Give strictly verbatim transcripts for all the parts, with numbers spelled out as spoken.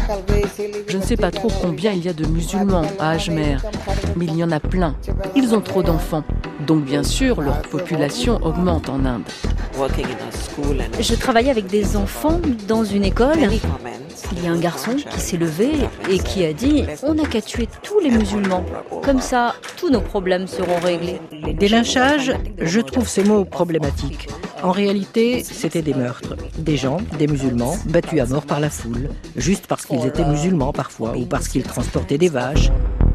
Je ne sais pas trop combien il y a de musulmans à Ajmer, mais il y en a plein. Ils ont trop d'enfants. Donc bien sûr, leur population augmente en Inde. Je travaillais avec des enfants dans une école. Il y a un garçon qui s'est levé et qui a dit « On n'a qu'à tuer tous les musulmans. Comme ça, tous nos problèmes seront réglés. » Des lynchages, je trouve ces mots problématiques. En réalité, c'était des meurtres. Des gens, des musulmans, battus à mort par la foule, juste parce qu'ils étaient musulmans parfois, ou parce qu'ils transportaient des vaches.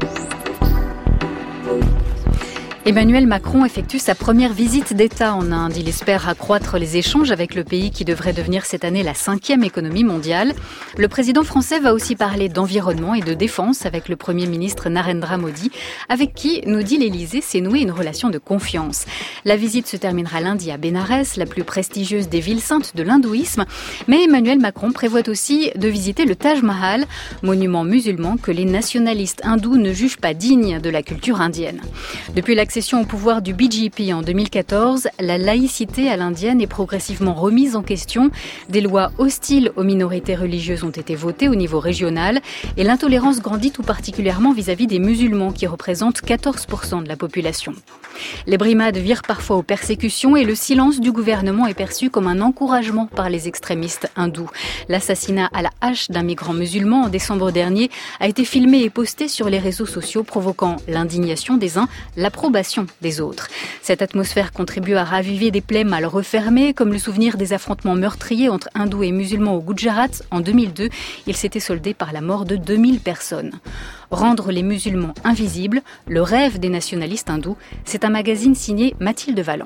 Emmanuel Macron effectue sa première visite d'État en Inde. Il espère accroître les échanges avec le pays qui devrait devenir cette année la cinquième économie mondiale. Le président français va aussi parler d'environnement et de défense avec le Premier ministre Narendra Modi, avec qui, nous dit l'Élysée, s'est nouée une relation de confiance. La visite se terminera lundi à Bénarès, la plus prestigieuse des villes saintes de l'hindouisme. Mais Emmanuel Macron prévoit aussi de visiter le Taj Mahal, monument musulman que les nationalistes hindous ne jugent pas digne de la culture indienne. Depuis l'accession au pouvoir du B J P en deux mille quatorze, la laïcité à l'indienne est progressivement remise en question. Des lois hostiles aux minorités religieuses ont été votées au niveau régional et l'intolérance grandit tout particulièrement vis-à-vis des musulmans qui représentent quatorze pour cent de la population. Les brimades virent parfois aux persécutions et le silence du gouvernement est perçu comme un encouragement par les extrémistes hindous. L'assassinat à la hache d'un migrant musulman en décembre dernier a été filmé et posté sur les réseaux sociaux, provoquant l'indignation des uns, l'approbation des autres. Cette atmosphère contribue à raviver des plaies mal refermées, comme le souvenir des affrontements meurtriers entre hindous et musulmans au Gujarat en deux mille deux. Il s'était soldé par la mort de deux mille personnes. Rendre les musulmans invisibles, le rêve des nationalistes hindous, c'est un magazine signé Mathilde Valland.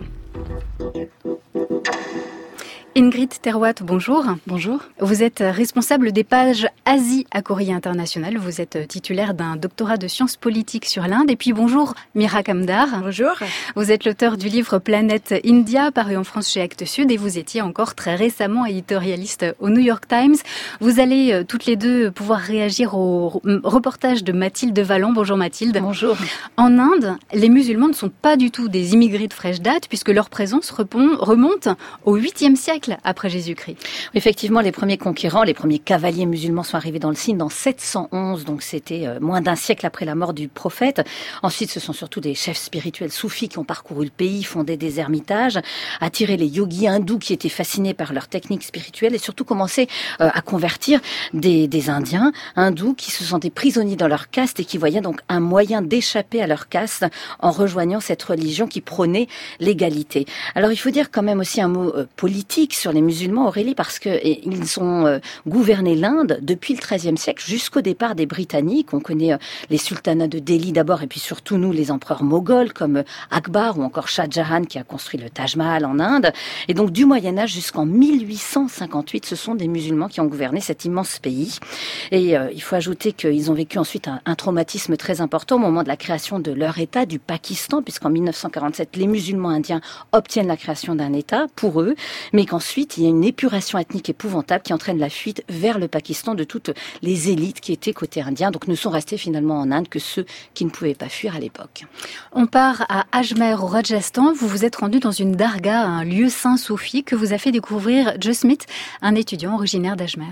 Ingrid Terwat, bonjour. Bonjour. Vous êtes responsable des pages Asie à Courrier International. Vous êtes titulaire d'un doctorat de sciences politiques sur l'Inde. Et puis bonjour Mira Kamdar. Bonjour. Vous êtes l'auteur du livre Planète India, paru en France chez Actes Sud. Et vous étiez encore très récemment éditorialiste au New York Times. Vous allez toutes les deux pouvoir réagir au reportage de Mathilde Valland. Bonjour Mathilde. Bonjour. En Inde, les musulmans ne sont pas du tout des immigrés de fraîche date, puisque leur présence remonte au huitième siècle après Jésus-Christ. Effectivement, les premiers conquérants, les premiers cavaliers musulmans sont arrivés dans le Sindh en sept cent onze, donc c'était moins d'un siècle après la mort du prophète. Ensuite, ce sont surtout des chefs spirituels soufis qui ont parcouru le pays, fondé des ermitages, attiré les yogis hindous qui étaient fascinés par leurs techniques spirituelles et surtout commencé à convertir des, des Indiens hindous qui se sentaient prisonniers dans leur caste et qui voyaient donc un moyen d'échapper à leur caste en rejoignant cette religion qui prônait l'égalité. Alors, il faut dire quand même aussi un mot euh, politique sur les musulmans, Aurélie, parce que et, ils ont euh, gouverné l'Inde depuis le treizième siècle jusqu'au départ des Britanniques. On connaît euh, les sultanats de Delhi d'abord et puis surtout nous, les empereurs moghols comme euh, Akbar ou encore Shah Jahan qui a construit le Taj Mahal en Inde. Et donc du Moyen-Âge jusqu'en mille huit cent cinquante-huit, ce sont des musulmans qui ont gouverné cet immense pays. Et euh, il faut ajouter qu'ils ont vécu ensuite un, un traumatisme très important au moment de la création de leur État, du Pakistan, puisqu'en mille neuf cent quarante-sept, les musulmans indiens obtiennent la création d'un État pour eux, mais qu'ensuite Ensuite, il y a une épuration ethnique épouvantable qui entraîne la fuite vers le Pakistan de toutes les élites qui étaient côté indien. Donc, ne sont restés finalement en Inde que ceux qui ne pouvaient pas fuir à l'époque. On part à Ajmer, au Rajasthan. Vous vous êtes rendu dans une darga, un lieu saint soufi que vous a fait découvrir Joe Smith, un étudiant originaire d'Ajmer.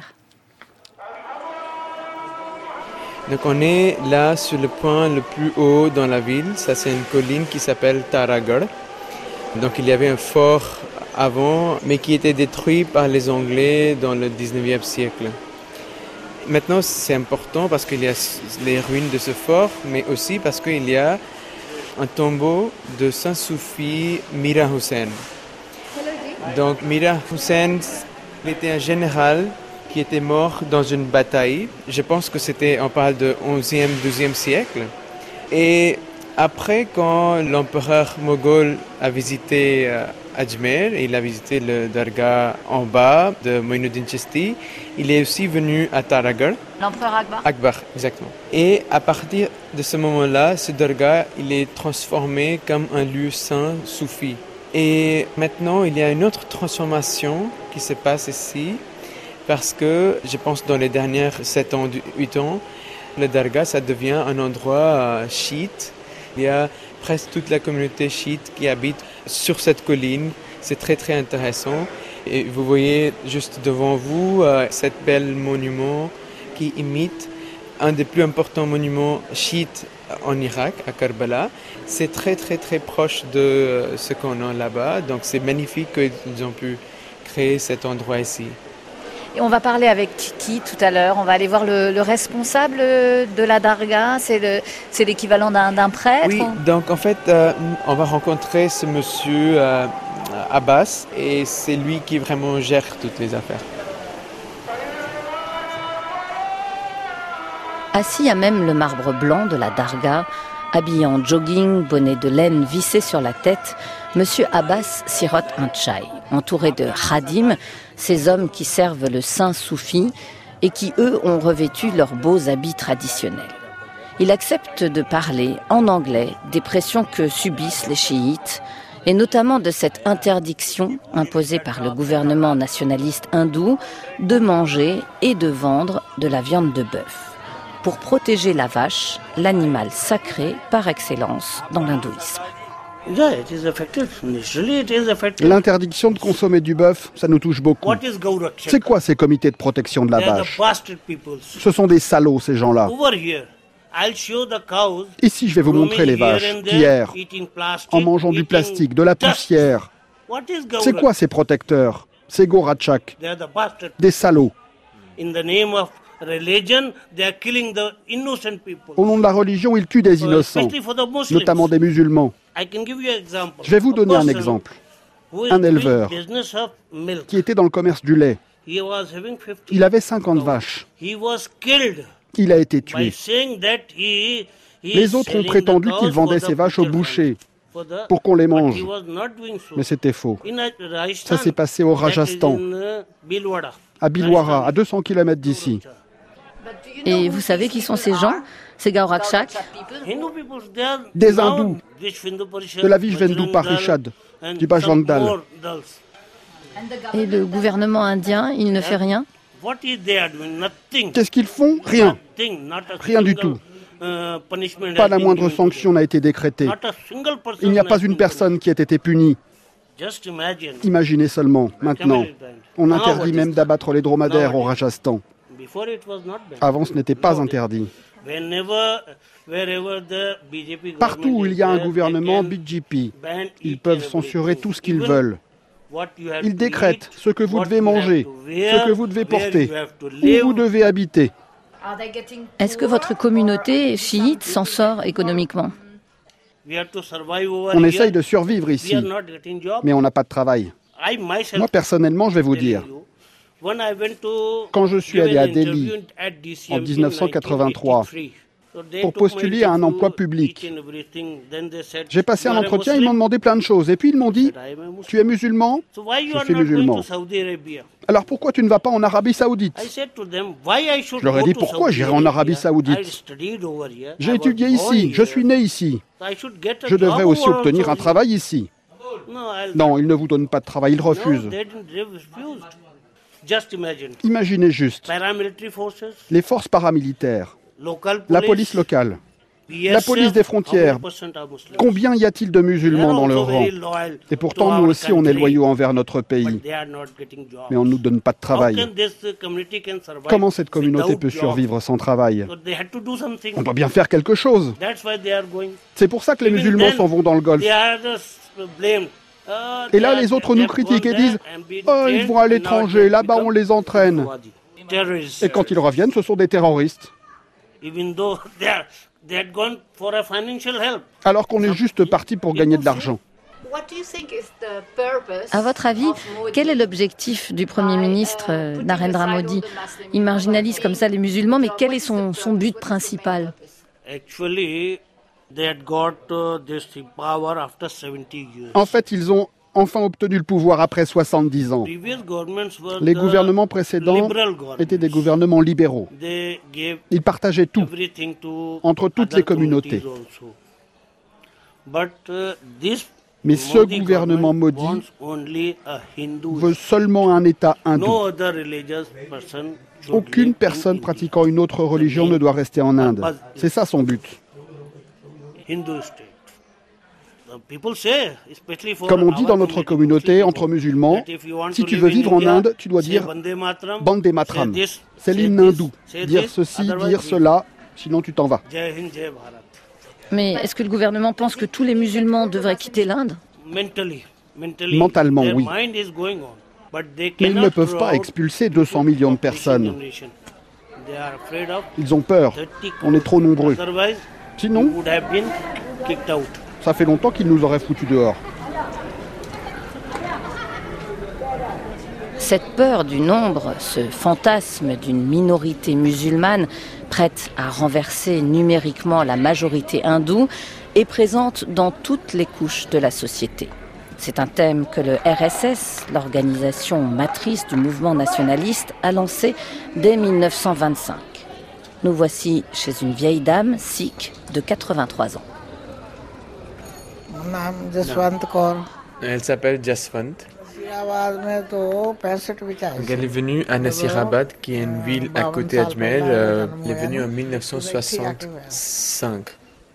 Donc, on est là sur le point le plus haut dans la ville. Ça, c'est une colline qui s'appelle Taragarh. Donc, il y avait un fort avant, mais qui était détruit par les Anglais dans le dix-neuvième siècle. Maintenant, c'est important parce qu'il y a les ruines de ce fort, mais aussi parce qu'il y a un tombeau de Saint Soufi Mira Hussain. Donc, Mira Hussain, il était un général qui était mort dans une bataille. Je pense que c'était, on parle de onzième, douzième siècle. Et après, quand l'empereur moghol a visité euh, Ajmer, il a visité le dargah en bas de Moinuddin Chishti, il est aussi venu à Taragarh. L'empereur Akbar Akbar, exactement. Et à partir de ce moment-là, ce dargah, il est transformé comme un lieu saint soufi. Et maintenant, il y a une autre transformation qui se passe ici, parce que, je pense, dans les dernières sept ans, huit ans, le dargah, ça devient un endroit euh, chiite. Il y a presque toute la communauté chiite qui habite sur cette colline. C'est très très intéressant. Et vous voyez juste devant vous euh, cet bel monument qui imite un des plus importants monuments chiites en Irak, à Karbala. C'est très très très proche de ce qu'on a là-bas, donc c'est magnifique qu'ils ont pu créer cet endroit ici. Et on va parler avec Tiki tout à l'heure, on va aller voir le, le responsable de la Darga, c'est, le, c'est l'équivalent d'un, d'un prêtre. Oui, donc en fait, euh, on va rencontrer ce monsieur euh, Abbas, et c'est lui qui vraiment gère toutes les affaires. Assis à même le marbre blanc de la Darga, habillé en jogging, bonnet de laine vissé sur la tête, Monsieur Abbas sirote un tchaï, entouré de khadim, ces hommes qui servent le saint soufi et qui, eux, ont revêtu leurs beaux habits traditionnels. Il accepte de parler en anglais des pressions que subissent les chiites, et notamment de cette interdiction imposée par le gouvernement nationaliste hindou de manger et de vendre de la viande de bœuf, pour protéger la vache, l'animal sacré par excellence dans l'hindouisme. L'interdiction de consommer du bœuf, ça nous touche beaucoup. C'est quoi ces comités de protection de la vache? Ce sont des salauds, ces gens-là. Ici, je vais vous montrer les vaches qui errent en mangeant du plastique, de la poussière. C'est quoi ces protecteurs? Ces Goratchaks, des salauds. Au nom de la religion, ils tuent des innocents, notamment des musulmans. Je vais vous donner un exemple. Un éleveur qui était dans le commerce du lait. Il avait cinquante vaches. Il a été tué. Les autres ont prétendu qu'il vendait ses vaches au boucher pour qu'on les mange. Mais c'était faux. Ça s'est passé au Rajasthan, à Bhilwara, à deux cents kilomètres d'ici. Et vous savez qui sont ces gens, ces Gorakchaks? Des hindous, de la Vishvendu Parishad, du Bajrang Dal. Et le gouvernement indien, il ne fait rien? Qu'est-ce qu'ils font? Rien. Rien du tout. Pas la moindre sanction n'a été décrétée. Il n'y a pas une personne qui ait été punie. Imaginez seulement, maintenant, on interdit même d'abattre les dromadaires au Rajasthan. Avant, ce n'était pas interdit. Partout où il y a un gouvernement B J P, ils peuvent censurer tout ce qu'ils veulent. Ils décrètent ce que vous devez manger, ce que vous devez porter, où vous devez habiter. Est-ce que votre communauté chiite s'en sort économiquement? On essaye de survivre ici, mais on n'a pas de travail. Moi, personnellement, je vais vous dire, quand je suis allé à Delhi en dix-neuf cent quatre-vingt-trois pour postuler à un emploi public, j'ai passé un entretien, ils m'ont demandé plein de choses. Et puis ils m'ont dit, tu es musulman? Je suis musulman. Alors pourquoi tu ne vas pas en Arabie Saoudite? Je leur ai dit, pourquoi j'irai en Arabie Saoudite? J'ai étudié ici, je suis né ici. Je devrais aussi obtenir un travail ici. Non, ils ne vous donnent pas de travail, ils refusent. Imaginez juste les forces paramilitaires, la police locale, la police des frontières. Combien y a-t-il de musulmans dans leur rang? Et pourtant, nous aussi, on est loyaux envers notre pays. Mais on ne nous donne pas de travail. Comment cette communauté peut survivre sans travail? On doit bien faire quelque chose. C'est pour ça que les musulmans s'en vont dans le Golfe. Et là, les autres nous critiquent et disent « Oh, ils vont à l'étranger, là-bas on les entraîne. » Et quand ils reviennent, ce sont des terroristes. Alors qu'on est juste parti pour gagner de l'argent. À votre avis, quel est l'objectif du Premier ministre Narendra Modi? Il marginalise comme ça les musulmans, mais quel est son, son but principal? En fait, ils ont enfin obtenu le pouvoir après soixante-dix ans. Les gouvernements précédents étaient des gouvernements libéraux. Ils partageaient tout entre toutes les communautés. Mais ce gouvernement Modi veut seulement un État hindou. Aucune personne pratiquant une autre religion ne doit rester en Inde. C'est ça son but. Comme on dit dans notre communauté, entre musulmans, si tu veux vivre en Inde, tu dois dire Bande Matram. C'est l'hymne hindou. Dire ceci, dire cela, sinon tu t'en vas. Mais est-ce que le gouvernement pense que tous les musulmans devraient quitter l'Inde ? Mentalement, oui. Mais ils ne peuvent pas expulser deux cents millions de personnes. Ils ont peur. On est trop nombreux. Sinon, ça fait longtemps qu'ils nous auraient foutus dehors. Cette peur du nombre, ce fantasme d'une minorité musulmane prête à renverser numériquement la majorité hindoue est présente dans toutes les couches de la société. C'est un thème que le R S S, l'organisation matrice du mouvement nationaliste, a lancé dès mille neuf cent vingt-cinq. Nous voici chez une vieille dame sikh de quatre-vingt-trois ans. Elle s'appelle Jaswant. Elle est venue à Nasirabad, qui est une ville à côté d'Ajmer. Euh, elle est venue en mille neuf cent soixante-cinq.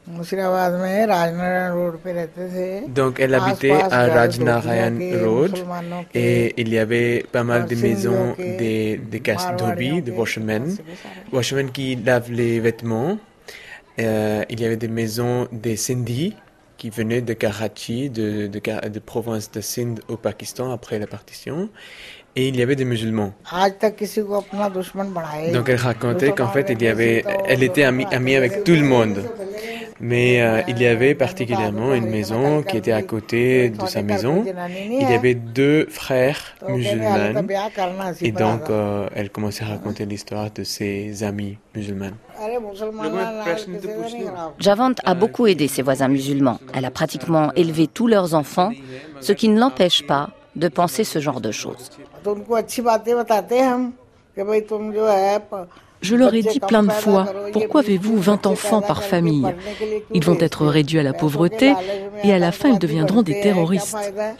Donc elle habitait à Rajnarayan Road et il y avait pas mal de maisons des, des castes d'hobby, de washermen, washermen qui lavent les vêtements. Euh, il y avait des maisons des Sindhis qui venaient de Karachi, de, de, de, de province de Sindh au Pakistan après la partition. Et il y avait des musulmans. Donc elle racontait qu'en fait, il y avait, elle était amie, amie avec tout le monde. Mais euh, il y avait particulièrement une maison qui était à côté de sa maison. Il y avait deux frères musulmans. Et donc, euh, elle commençait à raconter l'histoire de ses amis musulmans. Javant a beaucoup aidé ses voisins musulmans. Elle a pratiquement élevé tous leurs enfants, ce qui ne l'empêche pas de penser ce genre de choses. Je leur ai dit plein de fois, pourquoi avez-vous vingt enfants par famille ? Ils vont être réduits à la pauvreté et à la fin ils deviendront des terroristes.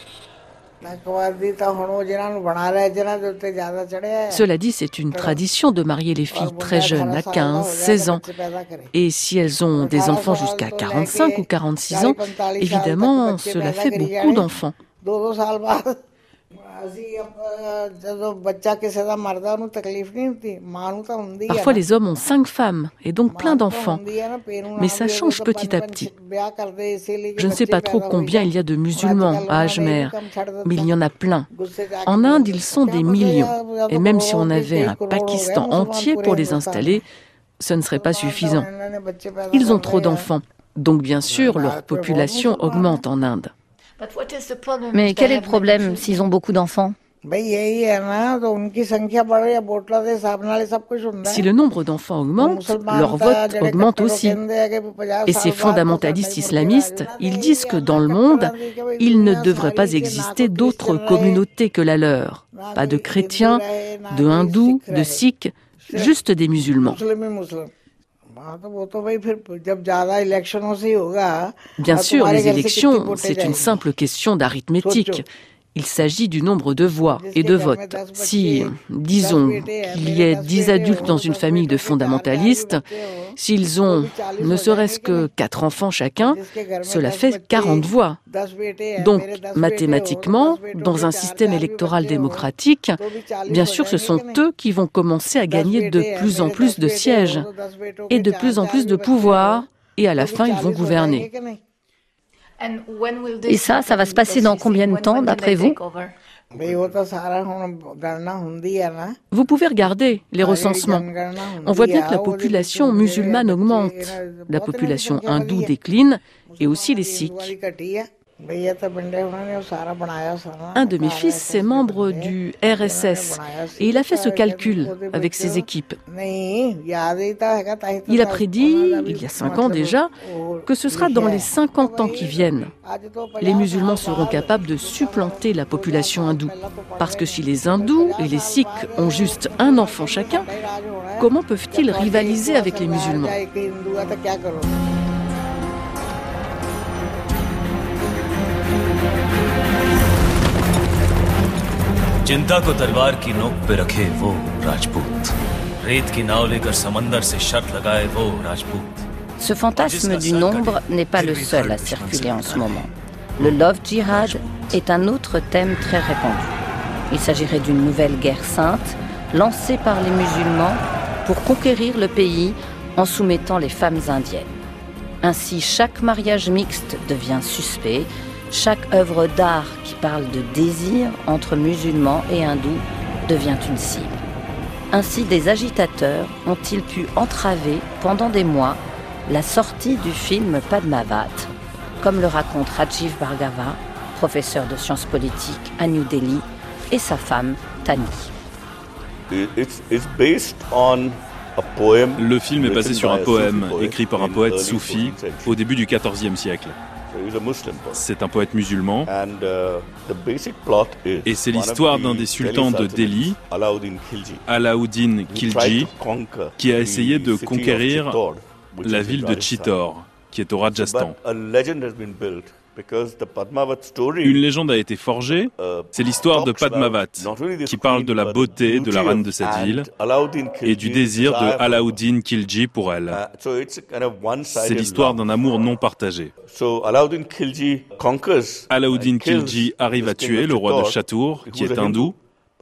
Cela dit, c'est une tradition de marier les filles très jeunes, à quinze, seize ans. Et si elles ont des enfants jusqu'à quarante-cinq ou quarante-six ans, évidemment, cela fait beaucoup d'enfants. Parfois les hommes ont cinq femmes et donc plein d'enfants, mais ça change petit à petit. Je ne sais pas trop combien il y a de musulmans à Ajmer, mais il y en a plein. En Inde, ils sont des millions, et même si on avait un Pakistan entier pour les installer, ce ne serait pas suffisant. Ils ont trop d'enfants, donc bien sûr leur population augmente en Inde. Mais quel est le problème s'ils ont beaucoup d'enfants ? Si le nombre d'enfants augmente, leur vote augmente aussi. Et ces fondamentalistes islamistes, ils disent que dans le monde, il ne devrait pas exister d'autres communautés que la leur. Pas de chrétiens, de hindous, de sikhs, juste des musulmans. Bien sûr, les élections, c'est une simple question d'arithmétique. Il s'agit du nombre de voix et de votes. Si, disons, qu'il y ait dix adultes dans une famille de fondamentalistes, s'ils ont ne serait-ce que quatre enfants chacun, cela fait quarante voix. Donc, mathématiquement, dans un système électoral démocratique, bien sûr, ce sont eux qui vont commencer à gagner de plus en plus de sièges et de plus en plus de pouvoir, et à la fin, ils vont gouverner. Et ça, ça va se passer dans combien de temps, d'après vous ? Vous pouvez regarder les recensements. On voit bien que la population musulmane augmente, la population hindoue décline, et aussi les sikhs. Un de mes fils est membre du R S S et il a fait ce calcul avec ses équipes. Il a prédit, il y a cinq ans déjà, que ce sera dans les cinquante ans qui viennent. Les musulmans seront capables de supplanter la population hindoue. Parce que si les hindous et les sikhs ont juste un enfant chacun, comment peuvent-ils rivaliser avec les musulmans ? चिंता को तलवार की नोक पे रखे वो राजपूत रेत की नाव लेकर समंदर से शर्त लगाए वो Rajput. Ce fantasme du nombre n'est pas le seul à circuler en ce moment. Le love jihad est un autre thème très répandu. Il s'agirait d'une nouvelle guerre sainte lancée par les musulmans pour conquérir le pays en soumettant les femmes indiennes. Ainsi, chaque mariage mixte devient suspect, chaque œuvre d'art qui parle de désir entre musulmans et hindous devient une cible. Ainsi, des agitateurs ont-ils pu entraver pendant des mois la sortie du film Padmavat, comme le raconte Rajiv Bhargava, professeur de sciences politiques à New Delhi, et sa femme, Tani. It's, it's based on a poem. Le film est basé sur un poème écrit par un poète soufi au début du quatorzième siècle. C'est un poète musulman et c'est l'histoire d'un des sultans de Delhi, Alauddin Khilji, qui a essayé de conquérir la ville de Chittor, qui est au Rajasthan. Une légende a été forgée, c'est l'histoire de Padmavat, qui parle de la beauté de la reine de cette ville et du désir de Alauddin Khilji pour elle. C'est l'histoire d'un amour non partagé. Alauddin Khilji arrive à tuer le roi de Chittor, qui est hindou,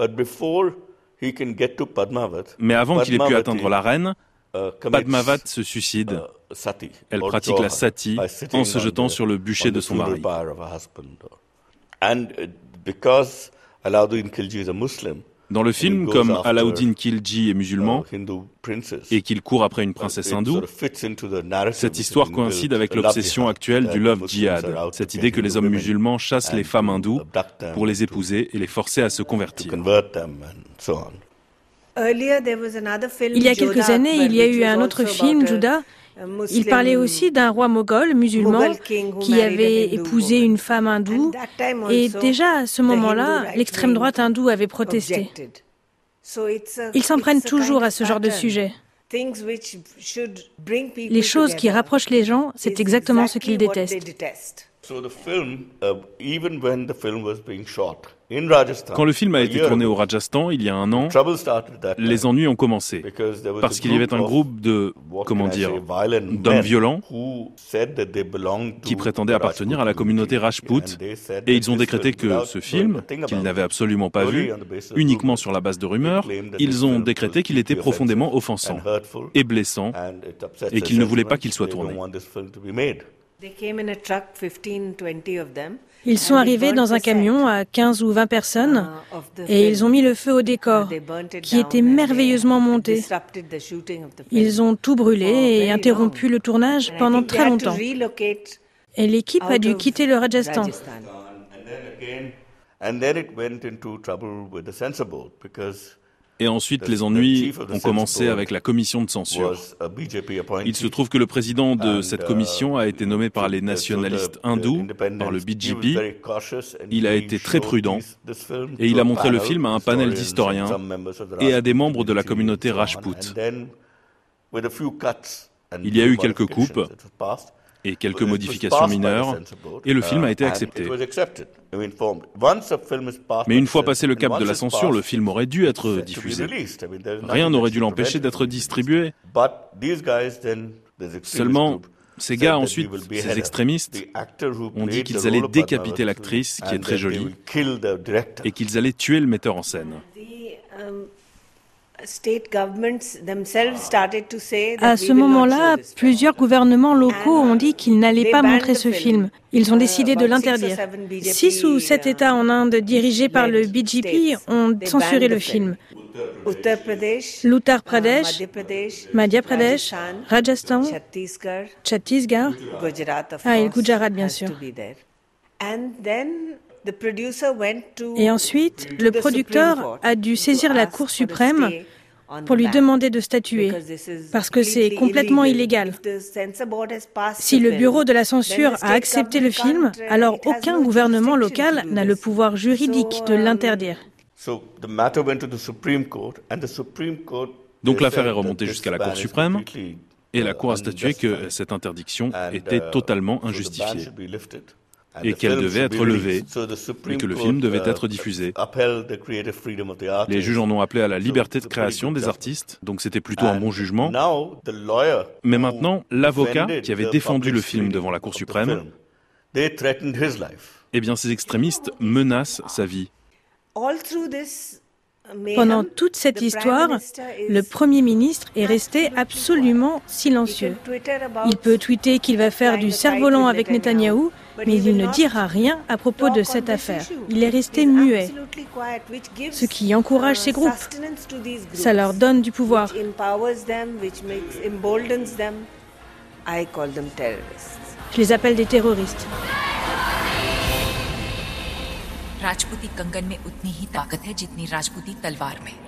mais avant qu'il ait pu atteindre la reine, Padmavat se suicide. Elle pratique la sati en se jetant sur le bûcher de son mari. Dans le film, comme Alauddin Khilji est musulman et qu'il court après une princesse hindoue, cette histoire coïncide avec l'obsession actuelle du love jihad, cette idée que les hommes musulmans chassent les femmes hindoues pour les épouser et les forcer à se convertir. Il y a quelques années, il y a eu un autre film, Judah. Il parlait aussi d'un roi moghol musulman qui avait épousé une femme hindoue. Et déjà à ce moment-là, l'extrême droite hindoue avait protesté. Ils s'en prennent toujours à ce genre de sujet. Les choses qui rapprochent les gens, c'est exactement ce qu'ils détestent. Quand le film a été tourné au Rajasthan, il y a un an, les ennuis ont commencé. Parce qu'il y avait un groupe de, comment dire, d'hommes violents qui prétendaient appartenir à la communauté Rajput. Et ils ont décrété que ce film, qu'ils n'avaient absolument pas vu, uniquement sur la base de rumeurs, ils ont décrété qu'il était profondément offensant et blessant et qu'ils ne voulaient pas qu'il soit tourné. Ils sont arrivés dans un camion à quinze ou vingt personnes et ils ont mis le feu au décor, qui était merveilleusement monté. Ils ont tout brûlé et interrompu le tournage pendant très longtemps. Et l'équipe a dû quitter le Rajasthan. Et ensuite, les ennuis ont commencé avec la commission de censure. Il se trouve que le président de cette commission a été nommé par les nationalistes hindous, par le B J P. Il a été très prudent et il a montré le film à un panel d'historiens et à des membres de la communauté Rajput. Il y a eu quelques coupes et quelques modifications mineures, et le film a été accepté. Mais une fois passé le cap de la censure, le film aurait dû être diffusé. Rien n'aurait dû l'empêcher d'être distribué. Seulement, ces gars ensuite, ces extrémistes, ont dit qu'ils allaient décapiter l'actrice, qui est très jolie, et qu'ils allaient tuer le metteur en scène. À ce moment-là, plusieurs gouvernements locaux ont dit qu'ils n'allaient pas montrer ce film. Ils ont décidé de l'interdire. Six ou sept États en Inde dirigés par le B J P ont censuré le film. L'Uttar Pradesh, Madhya Pradesh, Rajasthan, Chhattisgarh, ah, et le Gujarat, bien sûr. Et ensuite, le producteur a dû saisir la Cour suprême pour lui demander de statuer, parce que c'est complètement illégal. Si le bureau de la censure a accepté le film, alors aucun gouvernement local n'a le pouvoir juridique de l'interdire. Donc l'affaire est remontée jusqu'à la Cour suprême, et la Cour a statué que cette interdiction était totalement injustifiée et qu'elle devait être levée, et que le film devait être diffusé. Les juges en ont appelé à la liberté de création des artistes, donc c'était plutôt un bon jugement. Mais maintenant, l'avocat qui avait défendu le film devant la Cour suprême eh bien ces extrémistes menacent sa vie. Pendant toute cette histoire, le Premier ministre est resté absolument silencieux. Il peut tweeter qu'il va faire du cerf-volant avec Netanyahou, mais il ne dira rien à propos de cette affaire. Il est resté muet, ce qui encourage ces groupes. Ça leur donne du pouvoir. Je les appelle des terroristes. राजपूती कंगन में उतनी ही ताकत है जितनी राजपूती तलवार में।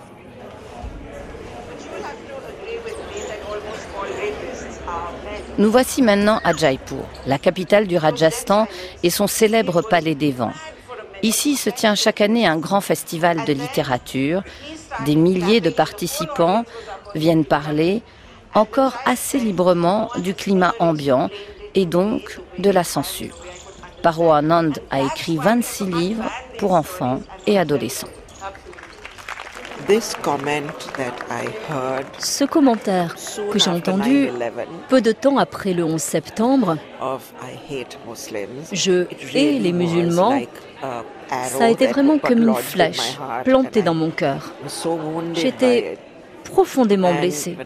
Nous voici maintenant à Jaipur, la capitale du Rajasthan et son célèbre palais des vents. Ici se tient chaque année un grand festival de littérature. Des milliers de participants viennent parler, encore assez librement, du climat ambiant et donc de la censure. Paro Anand a écrit vingt-six livres pour enfants et adolescents. Ce commentaire que j'ai entendu peu de temps après le onze septembre, je hais les musulmans, ça a été vraiment comme une flèche plantée dans mon cœur. J'étais profondément blessée.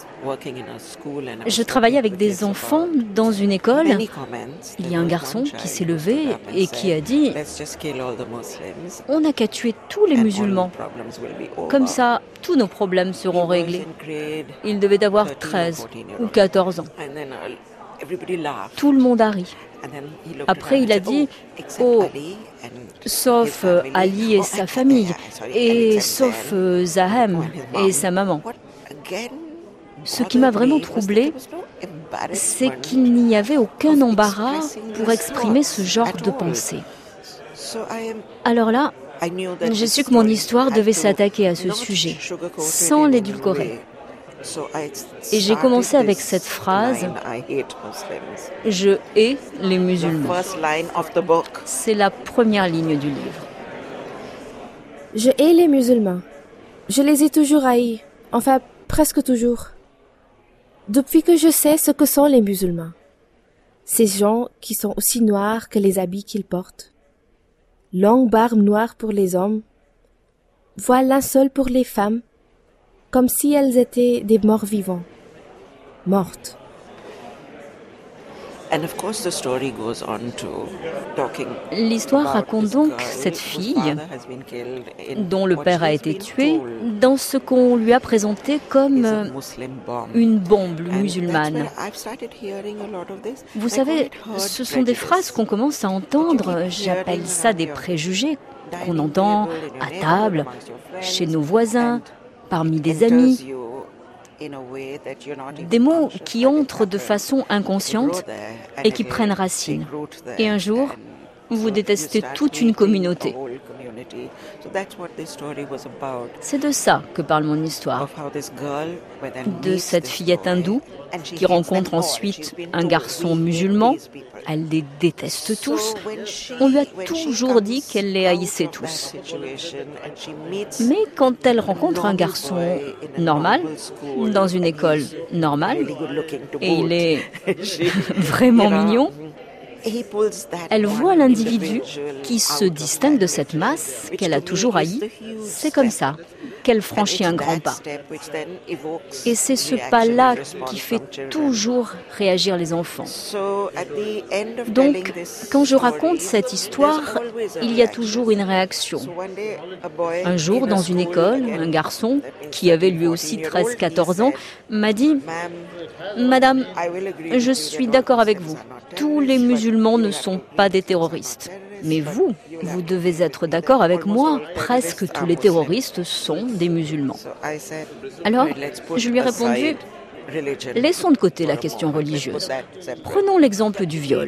Je travaillais avec des enfants dans une école. Il y a un garçon qui s'est levé et qui a dit « On n'a qu'à tuer tous les musulmans. Comme ça, tous nos problèmes seront réglés. » Il devait avoir treize ou quatorze ans. Tout le monde a ri. Après, il a dit « Oh, sauf Ali et sa famille, et sauf Zahem et sa maman. » Ce qui m'a vraiment troublée, c'est qu'il n'y avait aucun embarras pour exprimer ce genre de pensée. Alors là, j'ai su que mon histoire devait s'attaquer à ce sujet, sans l'édulcorer. Et j'ai commencé avec cette phrase « Je hais les musulmans ». C'est la première ligne du livre. Je hais les musulmans. Je les ai toujours haïs, enfin presque toujours. Depuis que je sais ce que sont les musulmans. Ces gens qui sont aussi noirs que les habits qu'ils portent. Longue barbe noire pour les hommes, voile linceul pour les femmes, comme si elles étaient des morts vivants, mortes. L'histoire raconte donc cette fille dont le père a été tué dans ce qu'on lui a présenté comme une bombe musulmane. Vous savez, ce sont des phrases qu'on commence à entendre, j'appelle ça des préjugés qu'on entend à table, chez nos voisins, parmi des amis. Des mots qui entrent de façon inconsciente et qui prennent racine. Et un jour, vous détestez toute une communauté. C'est de ça que parle mon histoire. De cette fillette hindoue qui rencontre ensuite un garçon musulman. Elle les déteste tous. On lui a toujours dit qu'elle les haïssait tous. Mais quand elle rencontre un garçon normal, dans une école normale, et il est vraiment mignon, elle voit l'individu qui se distingue de cette masse qu'elle a toujours haïe. C'est comme ça qu'elle franchit un grand pas. Et c'est ce pas-là qui fait toujours réagir les enfants. Donc, quand je raconte cette histoire, il y a toujours une réaction. Un jour, dans une école, un garçon, qui avait lui aussi treize à quatorze ans, m'a dit « Madame, je suis d'accord avec vous. Tous les musulmans ne sont pas des terroristes. Mais vous, vous devez être d'accord avec moi, presque tous les terroristes sont des musulmans. » Alors, je lui ai répondu, laissons de côté la question religieuse. Prenons l'exemple du viol.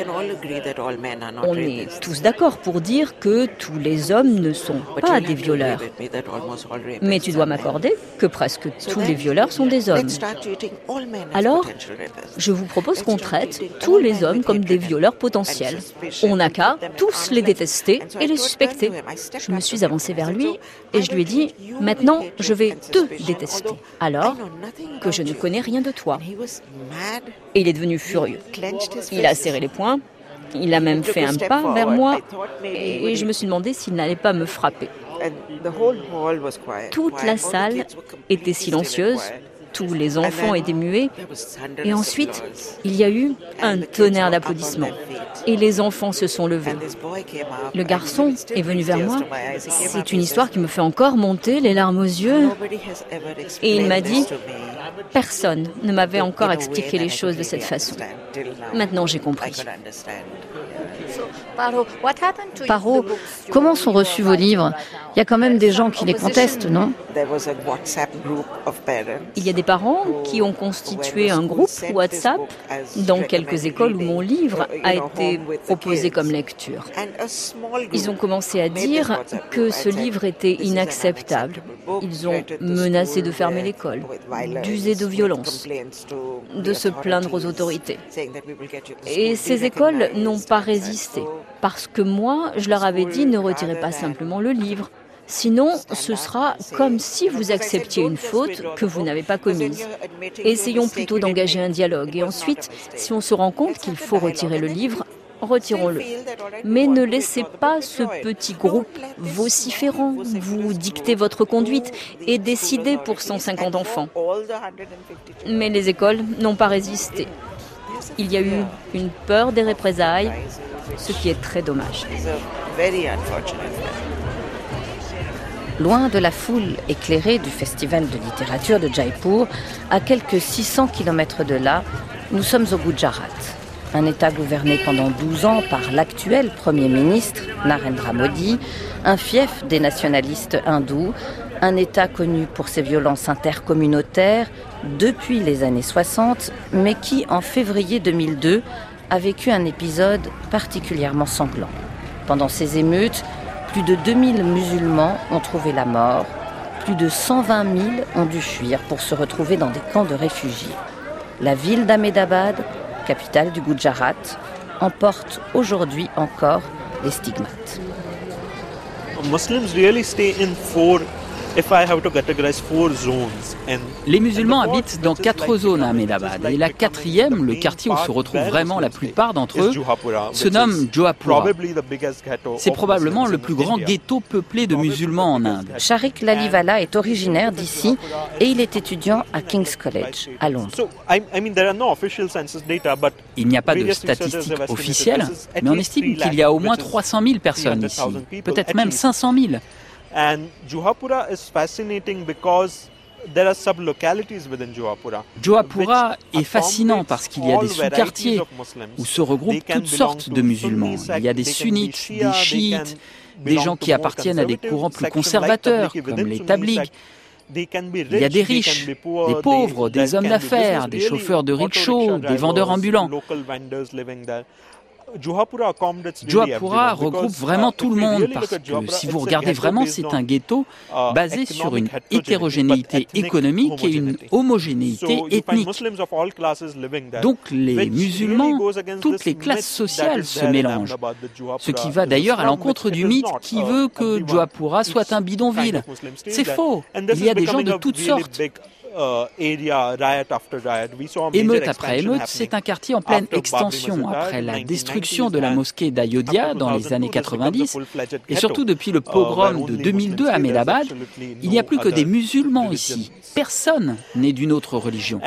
On est tous d'accord pour dire que tous les hommes ne sont pas des violeurs. Mais tu dois m'accorder que presque tous les violeurs sont des hommes. Alors, je vous propose qu'on traite tous les hommes comme des violeurs potentiels. On n'a qu'à tous les détester et les suspecter. Je me suis avancée vers lui et je lui ai dit, maintenant, je vais te détester. Alors que je ne connais rien de toi. Et il est devenu furieux. Il a serré les poings Il a même fait un pas vers moi et je me suis demandé s'il n'allait pas me frapper. Toute la salle était silencieuse, tous les enfants étaient muets et ensuite il y a eu un tonnerre d'applaudissements et les enfants se sont levés. Le garçon est venu vers moi, c'est une histoire qui me fait encore monter les larmes aux yeux et il m'a dit « Personne ne m'avait encore expliqué les choses de cette façon. Maintenant j'ai compris. » Paro, comment sont reçus vos livres? Il y a quand même des gens qui les contestent, non? Il y a des parents qui ont constitué un groupe WhatsApp dans quelques écoles où mon livre a été proposé comme lecture. Ils ont commencé à dire que ce livre était inacceptable. Ils ont menacé de fermer l'école, d'user de violence, de se plaindre aux autorités. Et ces écoles n'ont pas résisté, parce que moi, je leur avais dit ne retirez pas simplement le livre. Sinon, ce sera comme si vous acceptiez une faute que vous n'avez pas commise. Essayons plutôt d'engager un dialogue. Et ensuite, si on se rend compte qu'il faut retirer le livre, retirons-le. Mais ne laissez pas ce petit groupe vociférant vous dicter votre conduite et décider pour cent cinquante enfants. Mais les écoles n'ont pas résisté. Il y a eu une peur des représailles, ce qui est très dommage. Loin de la foule éclairée du Festival de littérature de Jaipur, à quelques six cents kilomètres de là, nous sommes au Gujarat, un État gouverné pendant douze ans par l'actuel Premier ministre, Narendra Modi, un fief des nationalistes hindous, un État connu pour ses violences intercommunautaires depuis les années soixante, mais qui, en février deux mille deux, a vécu un épisode particulièrement sanglant. Pendant ces émeutes, plus de deux mille musulmans ont trouvé la mort. Plus de cent vingt mille ont dû fuir pour se retrouver dans des camps de réfugiés. La ville d'Ahmedabad, capitale du Gujarat, en porte aujourd'hui encore les stigmates. Les musulmans habitent dans quatre zones à Ahmedabad et la quatrième, le quartier où se retrouvent vraiment la plupart d'entre eux, se nomme Johapura. C'est probablement le plus grand ghetto peuplé de musulmans en Inde. Sharik Lalivala est originaire d'ici et il est étudiant à King's College à Londres. Il n'y a pas de statistiques officielles, mais on estime qu'il y a au moins trois cent mille personnes ici, peut-être même cinq cent mille. And Johapura is fascinating because there are sub-localities within Johapura. Johapura est fascinant parce qu'il y a des sous-quartiers où se regroupent toutes sortes de musulmans. Il y a des sunnites, des chiites, des gens qui appartiennent à des courants plus conservateurs, comme les tablighs. Il y a des riches, des pauvres, des hommes d'affaires, des chauffeurs de rickshaw, des vendeurs ambulants. Johapura regroupe vraiment tout le monde parce que si vous regardez vraiment, c'est un ghetto basé sur une hétérogénéité économique et une homogénéité ethnique. Donc les musulmans, toutes les classes sociales se mélangent, ce qui va d'ailleurs à l'encontre du mythe qui veut que Johapura soit un bidonville. C'est faux, il y a des gens de toutes sortes. Émeute après émeute, c'est un quartier en pleine extension après la destruction de la mosquée d'Ayodhya dans les années quatre-vingt-dix et surtout depuis le pogrom de deux mille deux à Ahmedabad, il n'y a plus que des musulmans ici. Personne n'est d'une autre religion.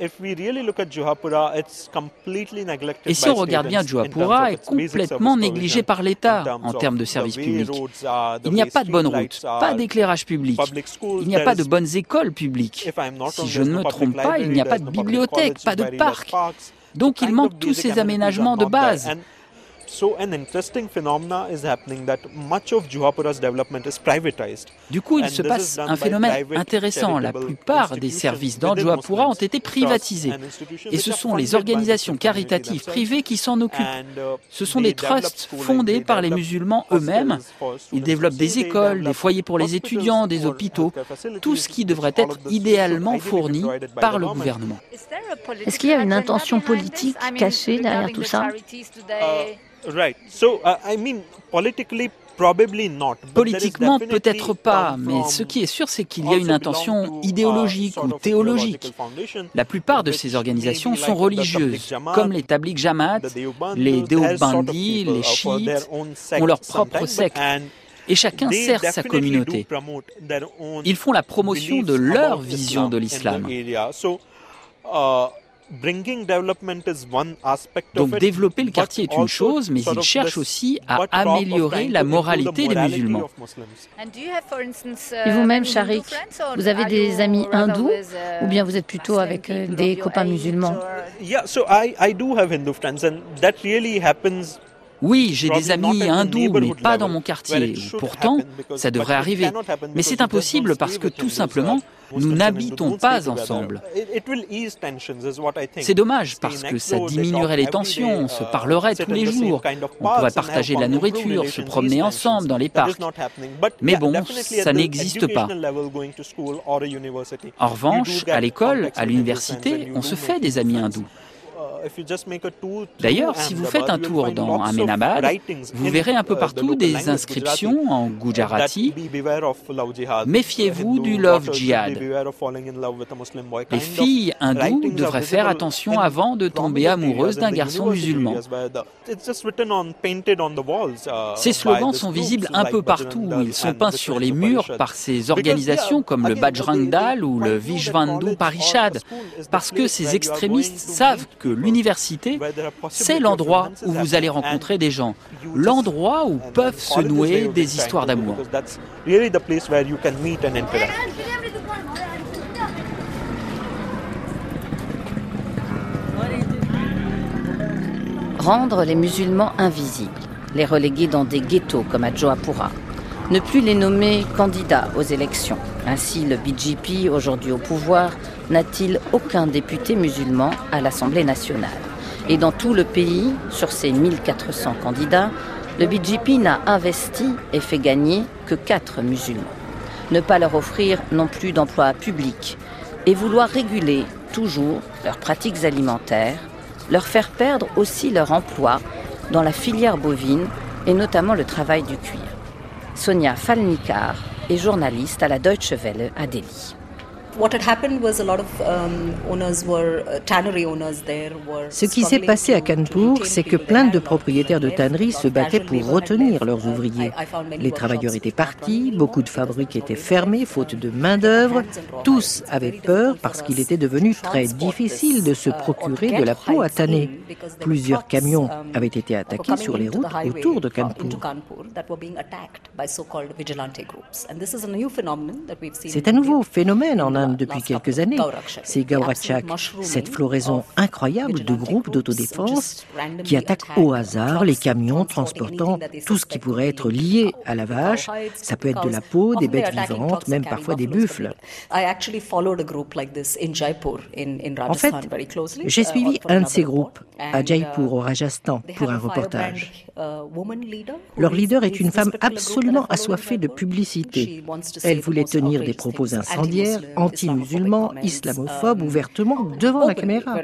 Et si on regarde bien, Johapura est complètement négligé par l'État en termes de services publics. Il n'y a pas de bonnes routes, pas d'éclairage public, il n'y a pas de bonnes écoles publiques. Si je ne me trompe pas, il n'y a pas de bibliothèque, pas de parc. Donc il manque tous ces aménagements de base. Du coup, il se passe un phénomène intéressant. La plupart des services dans Johapura ont été privatisés. Et ce sont les organisations caritatives privées qui s'en occupent. Ce sont des trusts fondés par les musulmans eux-mêmes. Ils développent des écoles, des foyers pour les étudiants, des hôpitaux, tout ce qui devrait être idéalement fourni par le gouvernement. Est-ce qu'il y a une intention politique cachée derrière tout ça ? Right. So, uh, I mean, politically, Politiquement, peut-être pas, mais ce qui est sûr, c'est qu'il y a une intention idéologique ou théologique. La plupart de ces organisations sont religieuses, comme les Tabligh Jamaat, les Deobandi, les chiites, ont leur propre secte. Et chacun sert sa communauté. Ils font la promotion de leur vision de l'islam. Donc développer le quartier est une chose, mais ils cherchent aussi à améliorer la moralité des musulmans. Et vous-même, Sharik, vous avez des amis hindous ou bien vous êtes plutôt avec des copains musulmans? Oui, j'ai des amis hindous, mais pas dans mon quartier. Pourtant, ça devrait arriver. Mais c'est impossible parce que, tout simplement, nous n'habitons pas ensemble. C'est dommage parce que ça diminuerait les tensions, on se parlerait tous les jours, on pourrait partager de la nourriture, se promener ensemble dans les parcs. Mais bon, ça n'existe pas. En revanche, à l'école, à l'université, on se fait des amis hindous. D'ailleurs, si vous faites un tour dans Ahmedabad, vous verrez un peu partout des inscriptions en Gujarati. Méfiez-vous du love jihad. Les filles hindoues devraient faire attention avant de tomber amoureuses d'un garçon musulman. Ces slogans sont visibles un peu partout. Ils sont peints sur les murs par ces organisations comme le Bajrang Dal ou le Vishwandhu Parishad, parce que ces extrémistes savent que l'université, c'est l'endroit où vous allez rencontrer des gens, l'endroit où peuvent se nouer des histoires d'amour. Rendre les musulmans invisibles, les reléguer dans des ghettos comme à Johapura, ne plus les nommer candidats aux élections. Ainsi, le B J P, aujourd'hui au pouvoir, n'a-t-il aucun député musulman à l'Assemblée nationale. Et dans tout le pays, sur ses mille quatre cents candidats, le B J P n'a investi et fait gagner que quatre musulmans. Ne pas leur offrir non plus d'emploi public et vouloir réguler toujours leurs pratiques alimentaires, leur faire perdre aussi leur emploi dans la filière bovine et notamment le travail du cuir. Sonia Falnikar est journaliste à la Deutsche Welle à Delhi. Ce qui s'est passé à Kanpur, c'est que plein de propriétaires de tanneries se battaient pour retenir leurs ouvriers. Les travailleurs étaient partis, beaucoup de fabriques étaient fermées, faute de main-d'œuvre. Tous avaient peur parce qu'il était devenu très difficile de se procurer de la peau à tanner. Plusieurs camions avaient été attaqués sur les routes autour de Kanpur. C'est un nouveau phénomène en Inde depuis quelques années. C'est Gaurakchak, cette floraison incroyable de groupes d'autodéfense qui attaquent au hasard les camions transportant tout ce qui pourrait être lié à la vache. Ça peut être de la peau, des bêtes vivantes, même parfois des buffles. En fait, j'ai suivi un de ces groupes à Jaipur, au Rajasthan, pour un reportage. Leur leader est une femme absolument assoiffée de publicité. Elle voulait tenir des propos incendiaires, anti-musulmans, islamophobes, ouvertement devant la caméra.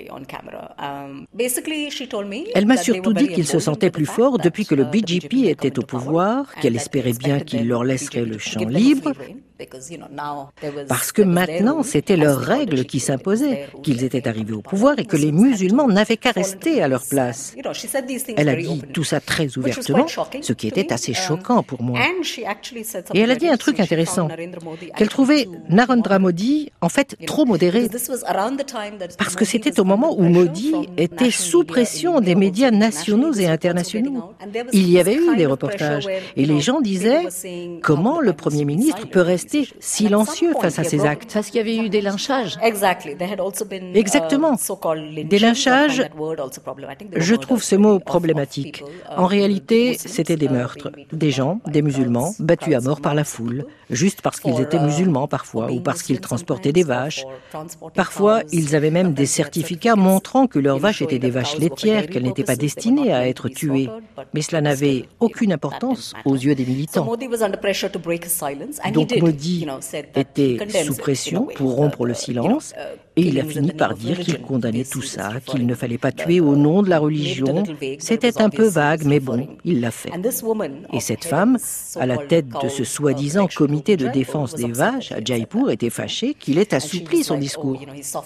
Elle m'a surtout dit qu'il se sentait plus fort depuis que le B J P était au pouvoir, qu'elle espérait bien qu'il leur laisserait le champ libre, parce que maintenant, c'était leurs règles qui s'imposaient, qu'ils étaient arrivés au pouvoir et que les musulmans n'avaient qu'à rester à leur place. Elle a dit tout ça très ouvertement, ce qui était assez choquant pour moi. Et elle a dit un truc intéressant, qu'elle trouvait Narendra Modi, en fait, trop modéré, parce que c'était au moment où Modi était sous pression des médias nationaux et internationaux. Il y avait eu des reportages, et les gens disaient comment le Premier ministre peut rester silencieux face à ces actes. Parce qu'il y avait eu des lynchages. Exactement. Des lynchages, je trouve ce mot problématique. En réalité, c'était des meurtres. Des gens, des musulmans, battus à mort par la foule, juste parce qu'ils étaient musulmans parfois, ou parce qu'ils transportaient des vaches. Parfois, ils avaient même des certificats montrant que leurs vaches étaient des vaches laitières, qu'elles n'étaient pas destinées à être tuées. Mais cela n'avait aucune importance aux yeux des militants. Donc Modi Modi était sous pression pour rompre le silence et il a fini par dire qu'il condamnait tout ça, qu'il ne fallait pas tuer au nom de la religion. C'était un peu vague, mais bon, il l'a fait. Et cette femme, à la tête de ce soi-disant comité de défense des vaches à Jaipur, était fâchée qu'il ait assoupli son discours.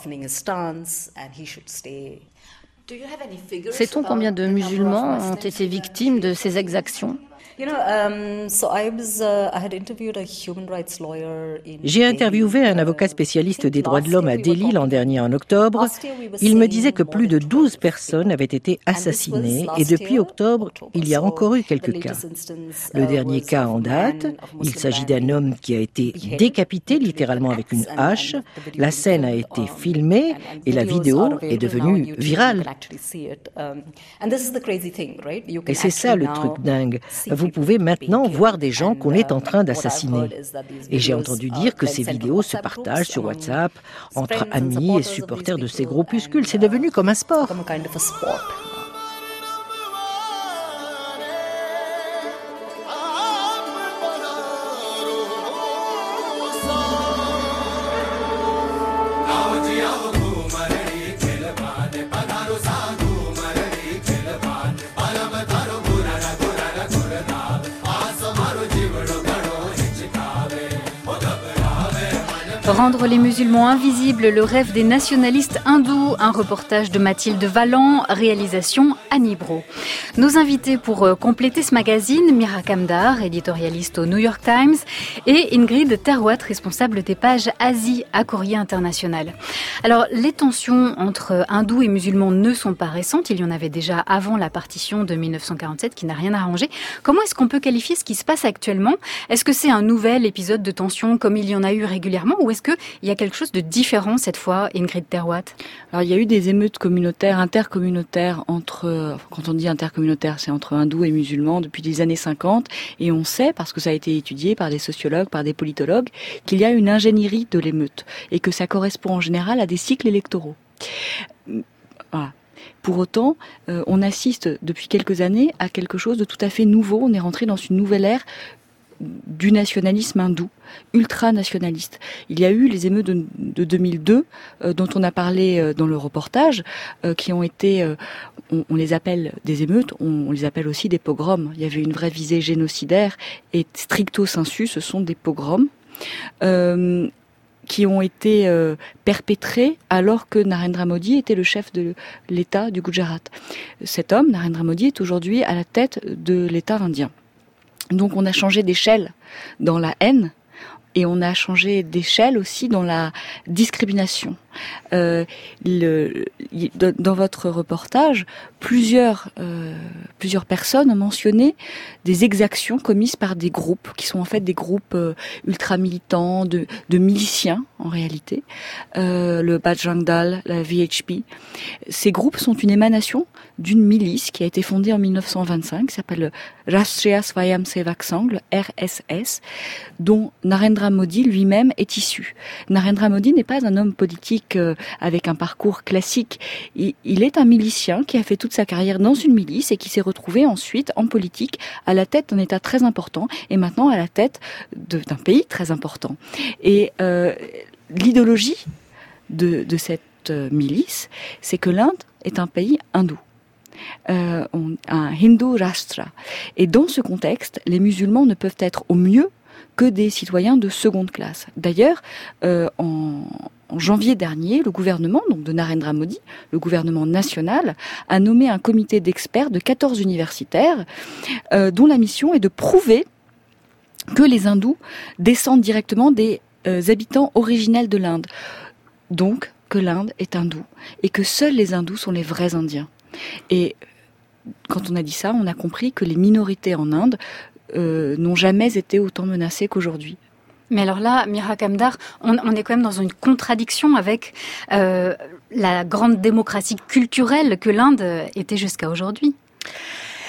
Sait-on combien de musulmans ont été victimes de ces exactions ? J'ai interviewé un avocat spécialiste des droits de l'homme à Delhi l'an dernier en octobre. Il me disait que plus de douze personnes avaient été assassinées et depuis octobre, il y a encore eu quelques cas. Le dernier cas en date, il s'agit d'un homme qui a été décapité littéralement avec une hache. La scène a été filmée et la vidéo est devenue virale. Et c'est ça le truc dingue. Vous pouvez maintenant voir des gens qu'on est en train d'assassiner. Et j'ai entendu dire que ces vidéos se partagent sur WhatsApp entre amis et supporters de ces groupuscules. C'est devenu comme un sport. Rendre les musulmans invisibles, le rêve des nationalistes hindous, un reportage de Mathilde Valland, réalisation Annie Brault. Nos invités pour compléter ce magazine, Mira Kamdar, éditorialiste au New York Times, et Ingrid Terwat, responsable des pages Asie à Courrier International. Alors, les tensions entre hindous et musulmans ne sont pas récentes, il y en avait déjà avant la partition de mille neuf cent quarante-sept qui n'a rien arrangé. Comment est-ce qu'on peut qualifier ce qui se passe actuellement ? Est-ce que c'est un nouvel épisode de tension comme il y en a eu régulièrement ou est-ce qu'il y a quelque chose de différent cette fois, Ingrid Terwat ? Alors, il y a eu des émeutes communautaires, intercommunautaires entre, quand on dit intercommunautaire, c'est entre hindous et musulmans depuis les années cinquante. Et on sait, parce que ça a été étudié par des sociologues, par des politologues, qu'il y a une ingénierie de l'émeute et que ça correspond en général à des cycles électoraux. Voilà. Pour autant, euh, on assiste depuis quelques années à quelque chose de tout à fait nouveau. On est rentré dans une nouvelle ère du nationalisme hindou, ultranationaliste. Il y a eu les émeutes de, de deux mille deux, euh, dont on a parlé euh, dans le reportage, euh, qui ont été, euh, on, on les appelle des émeutes, on, on les appelle aussi des pogroms. Il y avait une vraie visée génocidaire et stricto sensu, ce sont des pogroms. Euh, qui ont été euh, perpétrés alors que Narendra Modi était le chef de l'État du Gujarat. Cet homme, Narendra Modi, est aujourd'hui à la tête de l'État indien. Donc on a changé d'échelle dans la haine et on a changé d'échelle aussi dans la discrimination. Euh, le, dans votre reportage, plusieurs, euh, plusieurs personnes ont mentionné des exactions commises par des groupes, qui sont en fait des groupes euh, ultra-militants, de, de miliciens en réalité, euh, le Bajrang Dal, la V H P. Ces groupes sont une émanation d'une milice qui a été fondée en mille neuf cent vingt-cinq, qui s'appelle le Rashtriya Swayam Sevak Sangh, le R S S, dont Narendra Modi lui-même est issu. Narendra Modi n'est pas un homme politique euh, avec un parcours classique. Il, il est un milicien qui a fait toute sa carrière dans une milice et qui s'est retrouvé ensuite en politique à la tête d'un État très important et maintenant à la tête de, d'un pays très important. Et euh, l'idéologie de, de cette milice, c'est que l'Inde est un pays hindou. Euh, on, un Hindu Rashtra. Et dans ce contexte, les musulmans ne peuvent être au mieux que des citoyens de seconde classe. D'ailleurs, euh, en, en janvier dernier, le gouvernement, donc de Narendra Modi, le gouvernement national, a nommé un comité d'experts de quatorze universitaires euh, dont la mission est de prouver que les hindous descendent directement des euh, habitants originels de l'Inde. Donc, que l'Inde est hindoue et que seuls les hindous sont les vrais Indiens. Et quand on a dit ça, on a compris que les minorités en Inde euh, n'ont jamais été autant menacées qu'aujourd'hui. Mais alors là, Mira Kamdar, on, on est quand même dans une contradiction avec euh, la grande démocratie culturelle que l'Inde était jusqu'à aujourd'hui.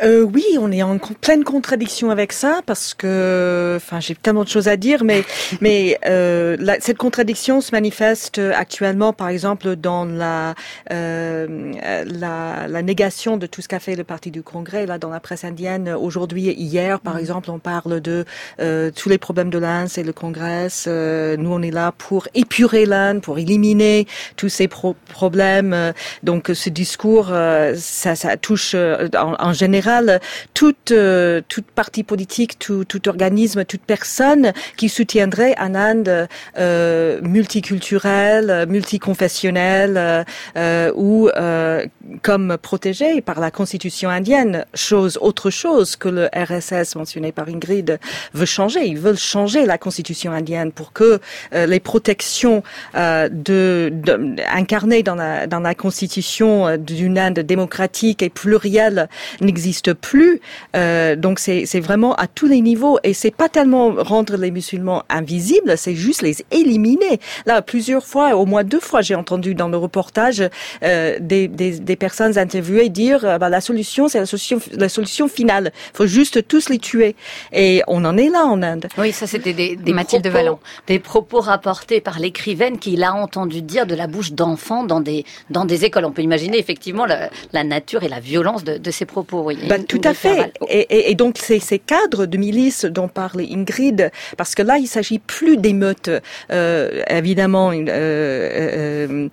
Euh, oui, on est en pleine contradiction avec ça parce que, enfin, j'ai tellement de choses à dire, mais mais euh, la, cette contradiction se manifeste actuellement, par exemple, dans la, euh, la la négation de tout ce qu'a fait le Parti du Congrès. Là, dans la presse indienne, aujourd'hui et hier, par mmh. exemple, on parle de euh, tous les problèmes de l'Inde, c'est le Congrès. Euh, nous, on est là pour épurer l'Inde, pour éliminer tous ces pro- problèmes. Donc, ce discours, euh, ça, ça touche euh, en, en général toute euh, toute parti politique, tout, tout organisme, toute personne qui soutiendrait un Inde euh, multiculturel, multiconfessionnel euh, ou euh, comme protégé par la Constitution indienne, chose autre chose que le R S S mentionné par Ingrid veut changer. Ils veulent changer la Constitution indienne pour que euh, les protections euh, de, de incarnées dans la dans la Constitution d'une Inde démocratique et plurielle n'existent plus. Euh, donc c'est, c'est vraiment à tous les niveaux et c'est pas tellement rendre les musulmans invisibles, c'est juste les éliminer. Là, plusieurs fois, au moins deux fois, j'ai entendu dans le reportage euh, des, des, des personnes interviewées dire euh, bah, la solution, c'est la solution, la solution finale. Il faut juste tous les tuer. Et on en est là en Inde. Oui, ça c'était des, des Mathilde propos, Vallon. Des propos rapportés par l'écrivaine qui l'a entendu dire de la bouche d'enfants dans des dans des écoles. On peut imaginer effectivement la, la nature et la violence de, de ces propos. Oui. Bah, tout à fait. Et, et, et donc, c'est ces cadres de milices dont parle Ingrid, parce que là, il s'agit plus d'émeutes, euh, évidemment, euh, euh,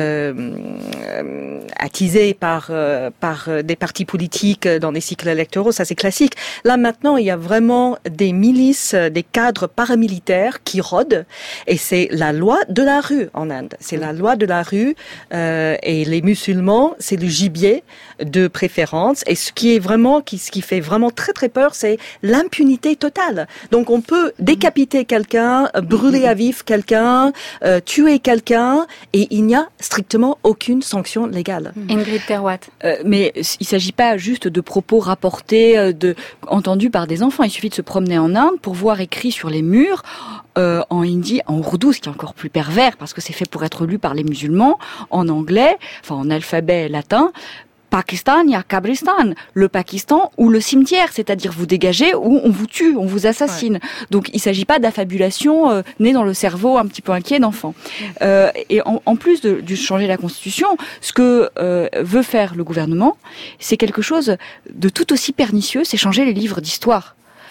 euh, attisées par euh, par des partis politiques dans les cycles électoraux. Ça, c'est classique. Là, maintenant, il y a vraiment des milices, des cadres paramilitaires qui rôdent, et c'est la loi de la rue en Inde. C'est la loi de la rue, euh, et les musulmans, c'est le gibier de préférence. Et ce qui est vraiment, qui, ce qui fait vraiment très très peur, c'est l'impunité totale. Donc on peut décapiter quelqu'un, brûler à vif quelqu'un, euh, tuer quelqu'un, et il n'y a strictement aucune sanction légale. Ingrid Terwatt. Euh, mais il s'agit pas juste de propos rapportés, euh, de entendus par des enfants. Il suffit de se promener en Inde pour voir écrit sur les murs euh, en hindi, en ourdou, ce qui est encore plus pervers parce que c'est fait pour être lu par les musulmans, en anglais, enfin en alphabet latin. Pakistan, il y a Kabristan, le Pakistan ou le cimetière, c'est-à-dire vous dégagez ou on vous tue, on vous assassine. Ouais. Donc il s'agit pas d'affabulation euh, née dans le cerveau un petit peu inquiet d'enfant. Euh, et en, en plus de, de changer la Constitution, ce que euh, veut faire le gouvernement, c'est quelque chose de tout aussi pernicieux, c'est changer les livres d'histoire.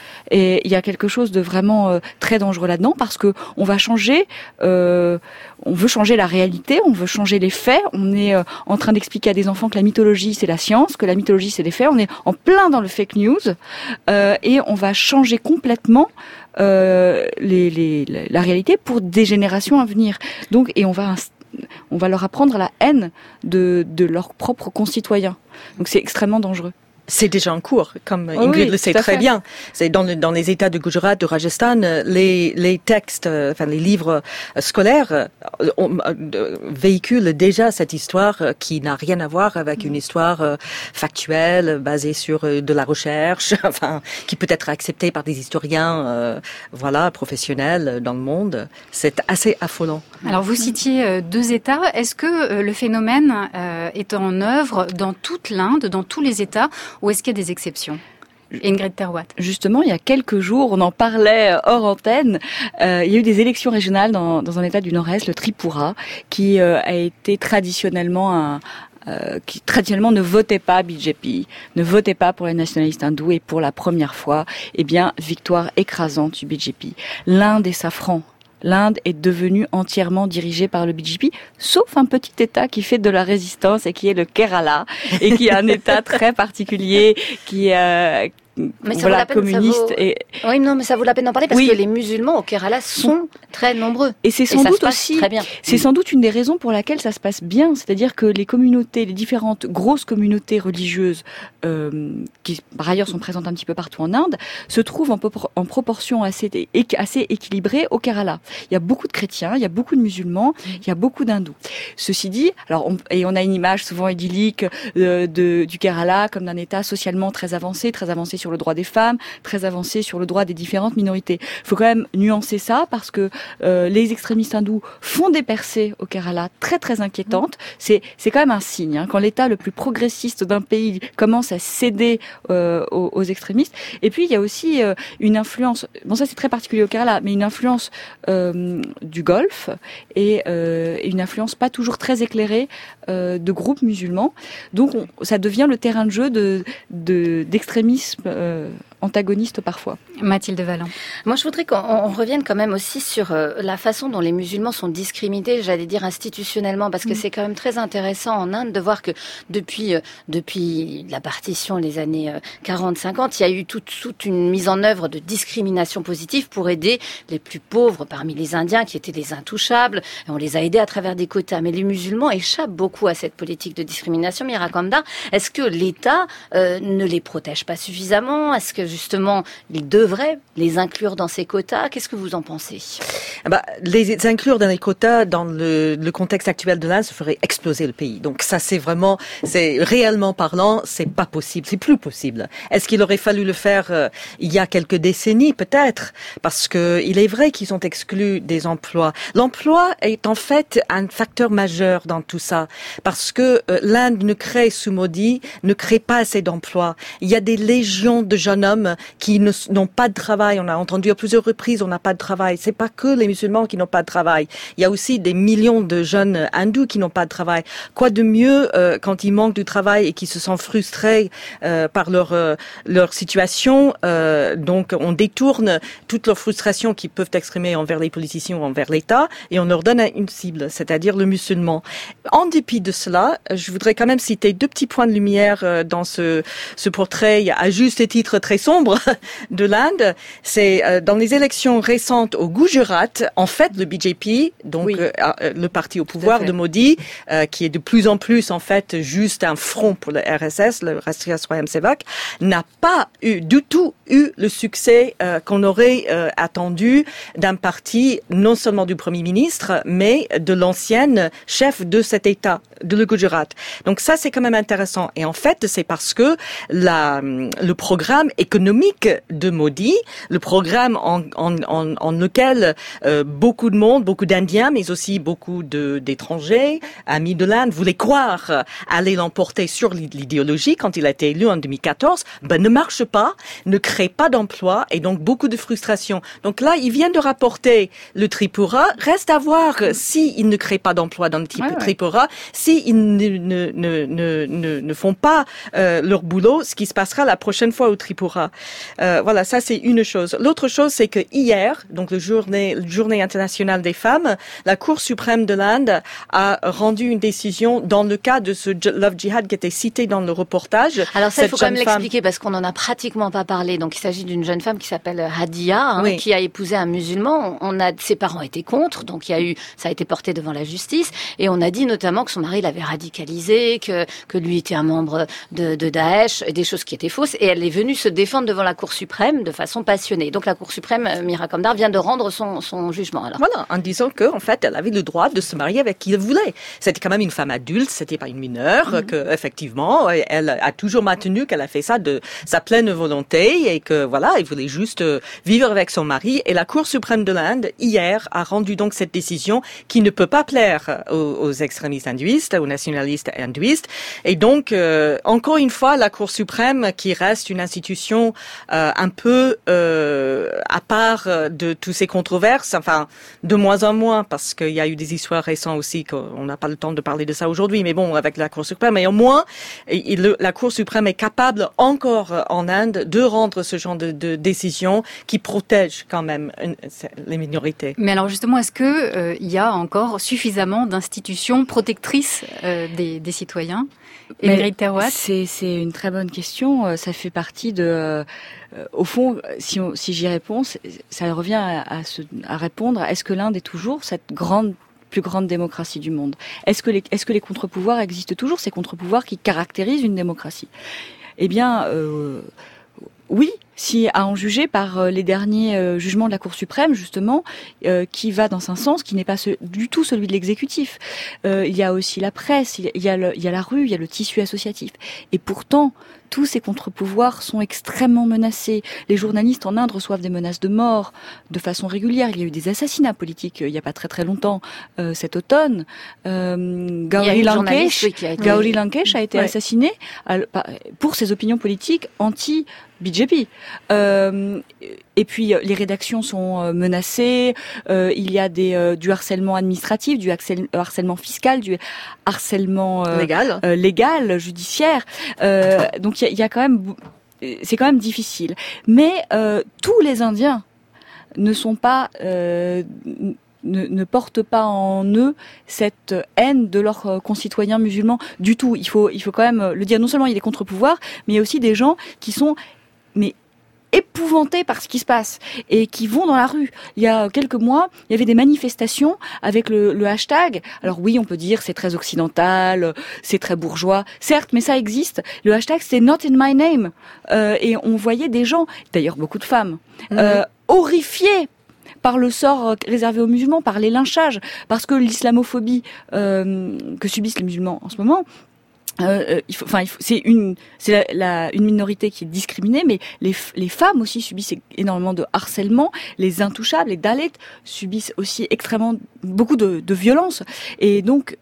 Et il y a quelque chose de vraiment euh, très dangereux là-dedans parce que on va changer, euh, on veut changer la réalité, on veut changer les faits. On est euh, en train d'expliquer à des enfants que la mythologie c'est la science, que la mythologie c'est les faits. On est en plein dans le fake news euh, et on va changer complètement euh, les, les, la réalité pour des générations à venir. Donc et on va on va leur apprendre la haine de de leurs propres concitoyens. Donc c'est extrêmement dangereux. C'est déjà en cours, comme Ingrid oui, le sait très fait. bien. C'est dans, le, dans les États de Gujarat, de Rajasthan, les, les textes, enfin les livres scolaires on, euh, véhiculent déjà cette histoire qui n'a rien à voir avec une histoire factuelle, basée sur de la recherche, enfin qui peut être acceptée par des historiens, euh, voilà, professionnels dans le monde. C'est assez affolant. Alors vous citiez deux États. Est-ce que le phénomène euh, est en œuvre dans toute l'Inde, dans tous les États? Ou est-ce qu'il y a des exceptions? Ingrid Terwatt. Justement, il y a quelques jours, on en parlait hors antenne, euh, il y a eu des élections régionales dans, dans un état du Nord-Est, le Tripura, qui euh, a été traditionnellement un... Euh, qui traditionnellement ne votait pas B J P, ne votait pas pour les nationalistes hindous, et pour la première fois, eh bien, victoire écrasante du B J P. L'Inde et sa franc. L'Inde est devenue entièrement dirigée par le B J P, sauf un petit État qui fait de la résistance et qui est le Kerala, et qui est un État très particulier, qui euh, mais ça voilà, vaut la peine, communiste. Ça vaut... Et... Oui, non, mais ça vaut la peine d'en parler parce oui. que les musulmans au Kerala sont très nombreux. Et c'est sans et doute aussi, très bien. c'est sans doute une des raisons pour laquelle ça se passe bien, c'est-à-dire que les communautés, les différentes grosses communautés religieuses, euh, qui par ailleurs sont présentes un petit peu partout en Inde, se trouvent en, en proportion assez, assez équilibrée au Kerala. Il y a beaucoup de chrétiens, il y a beaucoup de musulmans, il y a beaucoup d'hindous. Ceci dit, alors on, et on a une image souvent idyllique euh, de, du Kerala comme d'un État socialement très avancé, très avancé sur sur le droit des femmes, très avancé sur le droit des différentes minorités. Il faut quand même nuancer ça parce que euh, les extrémistes hindous font des percées au Kerala très très inquiétantes. C'est c'est quand même un signe hein, quand l'État le plus progressiste d'un pays commence à céder euh, aux, aux extrémistes. Et puis il y a aussi euh, une influence. Bon, ça c'est très particulier au Kerala, mais une influence euh, du Golfe et euh, une influence pas toujours très éclairée euh, de groupes musulmans. Donc on, ça devient le terrain de jeu de, de d'extrémisme euh, antagoniste parfois. Mathilde Valland. Moi, je voudrais qu'on on revienne quand même aussi sur euh, la façon dont les musulmans sont discriminés, j'allais dire institutionnellement, parce que mmh. c'est quand même très intéressant en Inde de voir que depuis euh, depuis la partition, les années euh, quarante cinquante, il y a eu toute, toute une mise en œuvre de discrimination positive pour aider les plus pauvres parmi les Indiens, qui étaient les intouchables, et on les a aidés à travers des quotas. Mais les musulmans échappent beaucoup à cette politique de discrimination. Mira Kamdar, est-ce que l'État euh, ne les protège pas suffisamment? Est-ce que justement, il devrait les inclure dans ces quotas? Qu'est-ce que vous en pensez? Bah, les inclure dans les quotas, dans le, le contexte actuel de l'Inde, ça ferait exploser le pays. Donc ça, c'est vraiment, c'est réellement parlant, c'est pas possible, c'est plus possible. Est-ce qu'il aurait fallu le faire euh, il y a quelques décennies, peut-être? Parce que il est vrai qu'ils sont exclus des emplois. L'emploi est en fait un facteur majeur dans tout ça, parce que euh, l'Inde ne crée, sous Modi, ne crée pas assez d'emplois. Il y a des légions de jeunes hommes qui ne, n'ont pas de travail. On a entendu à plusieurs reprises, on n'a pas de travail. C'est pas que les musulmans qui n'ont pas de travail. Il y a aussi des millions de jeunes hindous qui n'ont pas de travail. Quoi de mieux euh, quand ils manquent du travail et qui se sentent frustrés euh, par leur euh, leur situation. Euh, donc on détourne toute leur frustration qu'ils peuvent exprimer envers les politiciens ou envers l'État et on leur donne une cible, c'est-à-dire le musulman. En dépit de cela, je voudrais quand même citer deux petits points de lumière euh, dans ce ce portrait à juste titre très sombre de l'Inde. C'est euh, dans les élections récentes au Gujarat, en fait, le B J P, donc oui. euh, le parti au pouvoir de Modi, euh, qui est de plus en plus en fait juste un front pour le R S S, le Rashtriya Swayamsevak, n'a pas eu du tout eu le succès euh, qu'on aurait euh, attendu d'un parti non seulement du Premier ministre, mais de l'ancienne chef de cet État, de le Gujarat. Donc ça, c'est quand même intéressant. Et en fait, c'est parce que la, le programme économique de Modi, le programme en, en, en, en lequel euh, beaucoup de monde, beaucoup d'Indiens, mais aussi beaucoup de, d'étrangers, amis de l'Inde, voulaient croire aller l'emporter sur l'idéologie quand il a été élu en deux mille quatorze, ben ne marche pas, ne crée pas d'emploi et donc beaucoup de frustration. Donc là, il vient de rapporter le Tripura. Reste à voir si ils ne créent pas d'emploi dans le type ouais, Tripura, ouais. si ils ne, ne, ne, ne, ne, ne font pas euh, leur boulot, ce qui se passera la prochaine fois au Tripura. Euh, voilà, ça c'est une chose. L'autre chose, c'est que hier, donc le journée, journée internationale des femmes, la Cour suprême de l'Inde a rendu une décision dans le cas de ce love jihad qui était cité dans le reportage. Alors ça, il faut quand même l'expliquer parce qu'on n'en a pratiquement pas parlé. Donc il s'agit d'une jeune femme qui s'appelle Hadia, hein, oui. qui a épousé un musulman. On a, ses parents étaient contre, donc il y a eu, ça a été porté devant la justice, et on a dit notamment que son mari l'avait radicalisé, que que lui était un membre de, de Daesh, des choses qui étaient fausses, et elle est venue se défendre devant la Cour suprême de façon passionnée. Donc la Cour suprême, Mira Kamdar, vient de rendre son son jugement. Alors. Voilà, en disant que en fait, elle avait le droit de se marier avec qui elle voulait. C'était quand même une femme adulte, c'était pas une mineure, mm-hmm. que effectivement, elle a toujours maintenu qu'elle a fait ça de sa pleine volonté et que voilà, elle voulait juste vivre avec son mari. Et la Cour suprême de l'Inde hier a rendu donc cette décision qui ne peut pas plaire aux, aux extrémistes hindouistes, aux nationalistes hindouistes. Et donc, euh, encore une fois, la Cour suprême qui reste une institution euh, un peu euh, à part de toutes ces controverses, enfin de moins en moins parce qu'il y a eu des histoires récentes aussi qu'on n'a pas le temps de parler de ça aujourd'hui. Mais bon, avec la Cour suprême, mais au moins, il, la Cour suprême est capable encore en Inde de rendre ce genre de, de décision qui protège quand même une, les minorités. Mais alors justement, est-ce que euh, il y a encore suffisamment d'institutions protectrices euh, des, des citoyens? C'est, c'est une très bonne question. Ça fait partie de... Euh, au fond, si, on, si j'y réponds, ça revient à, à, se, à répondre, est-ce que l'Inde est toujours cette grande plus grande démocratie du monde? Est-ce que les, est-ce que les contre-pouvoirs existent toujours, ces contre-pouvoirs qui caractérisent une démocratie? Eh bien, euh, oui, si à en juger par les derniers euh, jugements de la Cour suprême, justement, euh, qui va dans un sens qui n'est pas ce, du tout celui de l'exécutif. Euh, il y a aussi la presse, il y a, le, il y a la rue, il y a le tissu associatif. Et pourtant, tous ces contre-pouvoirs sont extrêmement menacés. Les journalistes en Inde reçoivent des menaces de mort de façon régulière. Il y a eu des assassinats politiques euh, il n'y a pas très très longtemps, euh, cet automne. Euh, Gauri Lankesh, oui, a été... Gauri Lankesh a été ouais. assassiné à, pour ses opinions politiques anti-B J P. Euh, et puis les rédactions sont menacées. Euh, il y a des, euh, du harcèlement administratif, du harcèlement fiscal, du harcèlement euh, légal, euh, légal, judiciaire. Euh, donc il y, y a quand même, c'est quand même difficile. Mais euh, tous les Indiens ne sont pas euh, Ne, ne portent pas en eux cette haine de leurs concitoyens musulmans du tout. Il faut, il faut quand même le dire. Non seulement il y a des contre-pouvoirs, mais il y a aussi des gens qui sont mais épouvantés par ce qui se passe et qui vont dans la rue. Il y a quelques mois, il y avait des manifestations avec le, le hashtag. Alors oui, on peut dire c'est très occidental, c'est très bourgeois. Certes, mais ça existe. Le hashtag c'est Not in my name. Euh, et on voyait des gens, d'ailleurs beaucoup de femmes, mmh. euh, horrifiées par le sort réservé aux musulmans, par les lynchages, parce que l'islamophobie euh, que subissent les musulmans en ce moment, euh, il faut, enfin, il faut, c'est une, c'est la, la, une minorité qui est discriminée, mais les, les femmes aussi subissent énormément de harcèlement, les intouchables, les Dalits subissent aussi extrêmement beaucoup de, de violence, et donc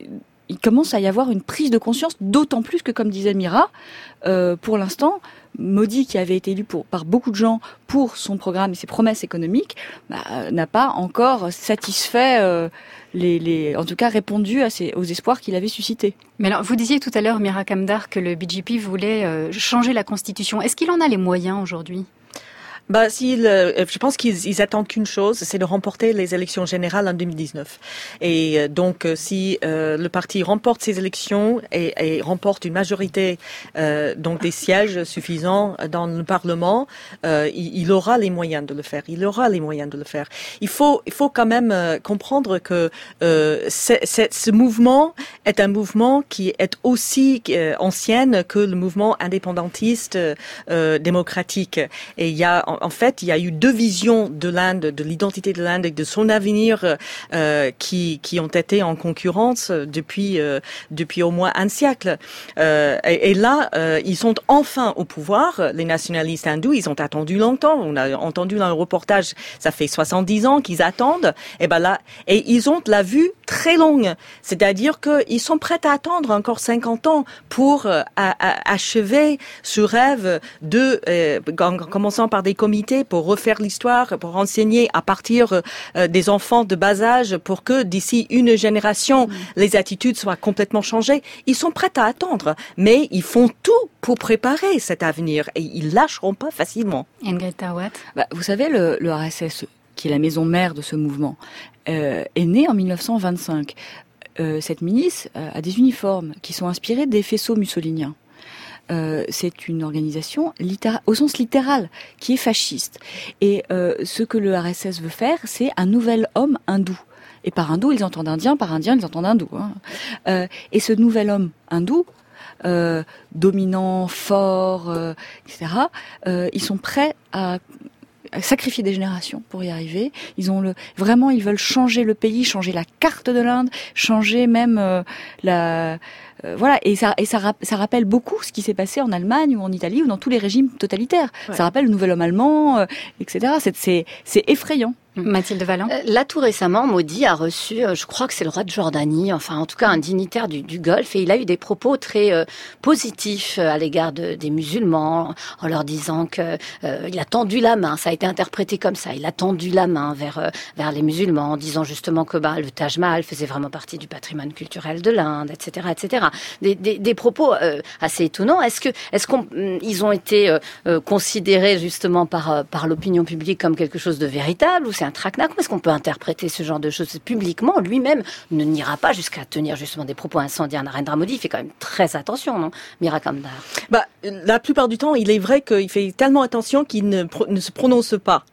il commence à y avoir une prise de conscience, d'autant plus que, comme disait Mira, euh, pour l'instant, Modi, qui avait été élu pour, par beaucoup de gens pour son programme et ses promesses économiques, bah, n'a pas encore satisfait, euh, les, les, en tout cas répondu à ses, aux espoirs qu'il avait suscités. Mais alors, vous disiez tout à l'heure, Mira Kamdar, que le B J P voulait euh, changer la Constitution. Est-ce qu'il en a les moyens aujourd'hui ? Bah, s'ils, euh, je pense qu'ils ils attendent qu'une chose, c'est de remporter les élections générales en deux mille dix-neuf. Et euh, donc, euh, si euh, le parti remporte ces élections et, et remporte une majorité, euh, donc des sièges suffisants dans le Parlement, euh, il, il aura les moyens de le faire. Il aura les moyens de le faire. Il faut, il faut quand même euh, comprendre que euh, c'est, c'est, ce mouvement est un mouvement qui est aussi euh, ancien que le mouvement indépendantiste euh, démocratique. Et il y a en, En fait, il y a eu deux visions de l'Inde, de l'identité de l'Inde et de son avenir euh, qui, qui ont été en concurrence depuis, euh, depuis au moins un siècle. Euh, et, et là, euh, ils sont enfin au pouvoir. Les nationalistes hindous, ils ont attendu longtemps. On a entendu dans le reportage, ça fait soixante-dix ans qu'ils attendent. Et ben là, et ils ont la vue très longue. C'est-à-dire qu'ils sont prêts à attendre encore cinquante ans pour euh, à, à, achever ce rêve de, euh, en commençant par des comités pour refaire l'histoire, pour enseigner à partir euh, des enfants de bas âge pour que d'ici une génération, mmh. les attitudes soient complètement changées. Ils sont prêts à attendre, mais ils font tout pour préparer cet avenir et ils lâcheront pas facilement. Ingrid Tawat. Bah, vous savez, le, le R S S, qui est la maison mère de ce mouvement, euh, est né en mille neuf cent vingt-cinq. Euh, cette milice euh, a des uniformes qui sont inspirés des faisceaux mussoliniens. Euh, c'est une organisation littéra- au sens littéral qui est fasciste. Et euh, ce que le R S S veut faire, c'est un nouvel homme hindou. Et par hindou, ils entendent indien, par indien, ils entendent hindou. Hein. Euh, et ce nouvel homme hindou, euh, dominant, fort, euh, et cetera, euh, ils sont prêts à sacrifier des générations pour y arriver. Ils ont le vraiment, ils veulent changer le pays, changer la carte de l'Inde, changer même euh, la euh, voilà. Et ça et ça, ça rappelle beaucoup ce qui s'est passé en Allemagne ou en Italie ou dans tous les régimes totalitaires. Ouais. Ça rappelle le nouvel homme allemand, euh, et cetera. C'est c'est c'est effrayant. Mathilde Valland. Là, tout récemment, Modi a reçu, je crois que c'est le roi de Jordanie, enfin en tout cas un dignitaire du, du Golfe, et il a eu des propos très euh, positifs à l'égard de, des musulmans, en leur disant que euh, il a tendu la main. Ça a été interprété comme ça. Il a tendu la main vers euh, vers les musulmans, en disant justement que bah, le Taj Mahal faisait vraiment partie du patrimoine culturel de l'Inde, et cetera, et cetera. Des, des, des propos euh, assez étonnants. Est-ce que est-ce qu'on ils ont été euh, considérés justement par par l'opinion publique comme quelque chose de véritable, ou c'est un traquenard? Comment est-ce qu'on peut interpréter ce genre de choses publiquement? Lui-même ne n'ira pas jusqu'à tenir justement des propos incendiaires. Narendra Modi fait quand même très attention, non, Mira Kamdar? Bah, la plupart du temps, il est vrai qu'il fait tellement attention qu'il ne, ne se prononce pas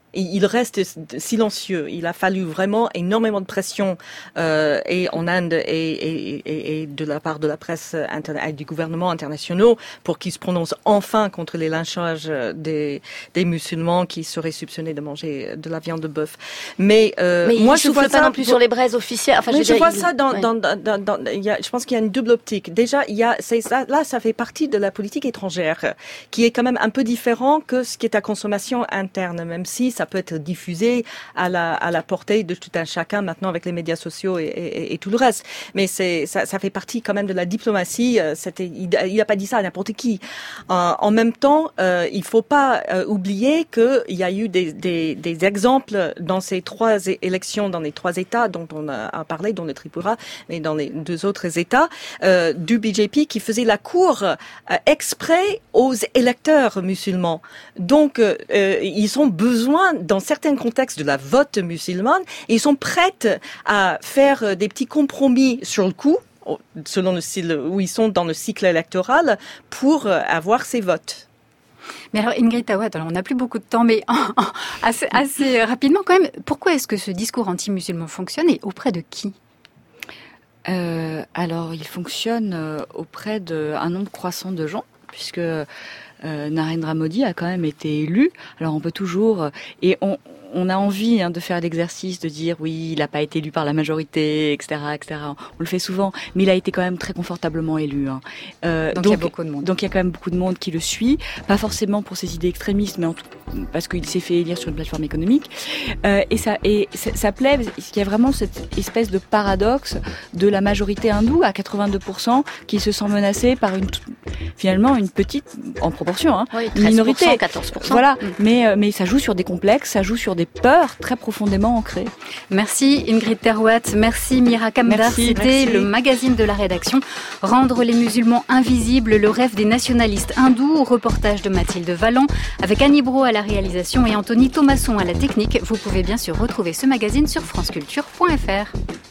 il reste silencieux. Il a fallu vraiment énormément de pression euh, et en Inde et, et, et de la part de la presse et du gouvernement internationaux pour qu'il se prononce enfin contre les lynchages des, des musulmans qui seraient soupçonnés de manger de la viande de bœuf. Mais, euh, Mais moi, il je vois pas ça non plus sur les braises officielles. Enfin, mais je, je vois il... ça dans, ouais. dans, dans, dans, dans il y a, je pense qu'il y a une double optique. Déjà, il y a, c'est ça, là, ça fait partie de la politique étrangère, qui est quand même un peu différent que ce qui est à consommation interne, même si ça peut être diffusé à la, à la portée de tout un chacun maintenant avec les médias sociaux et, et, et tout le reste. Mais c'est, ça, ça fait partie quand même de la diplomatie. C'était, il, il a pas dit ça à n'importe qui. Euh, en même temps, euh, il faut pas euh, oublier qu'il y a eu des, des, des exemples dans ces trois élections, dans les trois États dont on a parlé, dont le Tripura, mais dans les deux autres États, euh, du B J P qui faisait la cour euh, exprès aux électeurs musulmans. Donc, euh, ils ont besoin, dans certains contextes, de la vote musulmane, et ils sont prêts à faire des petits compromis sur le coup, selon le style où ils sont dans le cycle électoral, pour avoir ces votes. Mais alors Ingrid Tawat, alors on n'a plus beaucoup de temps, mais assez, assez rapidement quand même, pourquoi est-ce que ce discours anti-musulman fonctionne et auprès de qui ? euh, Alors il fonctionne euh, auprès d'un nombre croissant de gens, puisque euh, Narendra Modi a quand même été élu. Alors on peut toujours... Euh, et on, on a envie hein, de faire l'exercice de dire oui, il n'a pas été élu par la majorité, et cetera, et cetera. On le fait souvent, mais il a été quand même très confortablement élu. Hein. Euh, donc, donc il y a beaucoup de monde. Donc il y a quand même beaucoup de monde qui le suit, pas forcément pour ses idées extrémistes, mais en tout, parce qu'il s'est fait élire sur une plateforme économique. Euh, et ça, et ça, ça plaît. Il y a vraiment cette espèce de paradoxe de la majorité hindoue à quatre-vingt-deux pour cent qui se sent menacée par une finalement une petite, en proportion, hein, oui, minorité. quatorze pour cent. Voilà, mmh. mais mais ça joue sur des complexes, ça joue sur des peurs très profondément ancrées. Merci Ingrid Tawat, merci Mira Kamdar. C'était le magazine de la rédaction. Rendre les musulmans invisibles, le rêve des nationalistes hindous, reportage de Mathilde Valland avec Annie Brault à la réalisation et Anthony Thomasson à la technique. Vous pouvez bien sûr retrouver ce magazine sur franceculture point f r.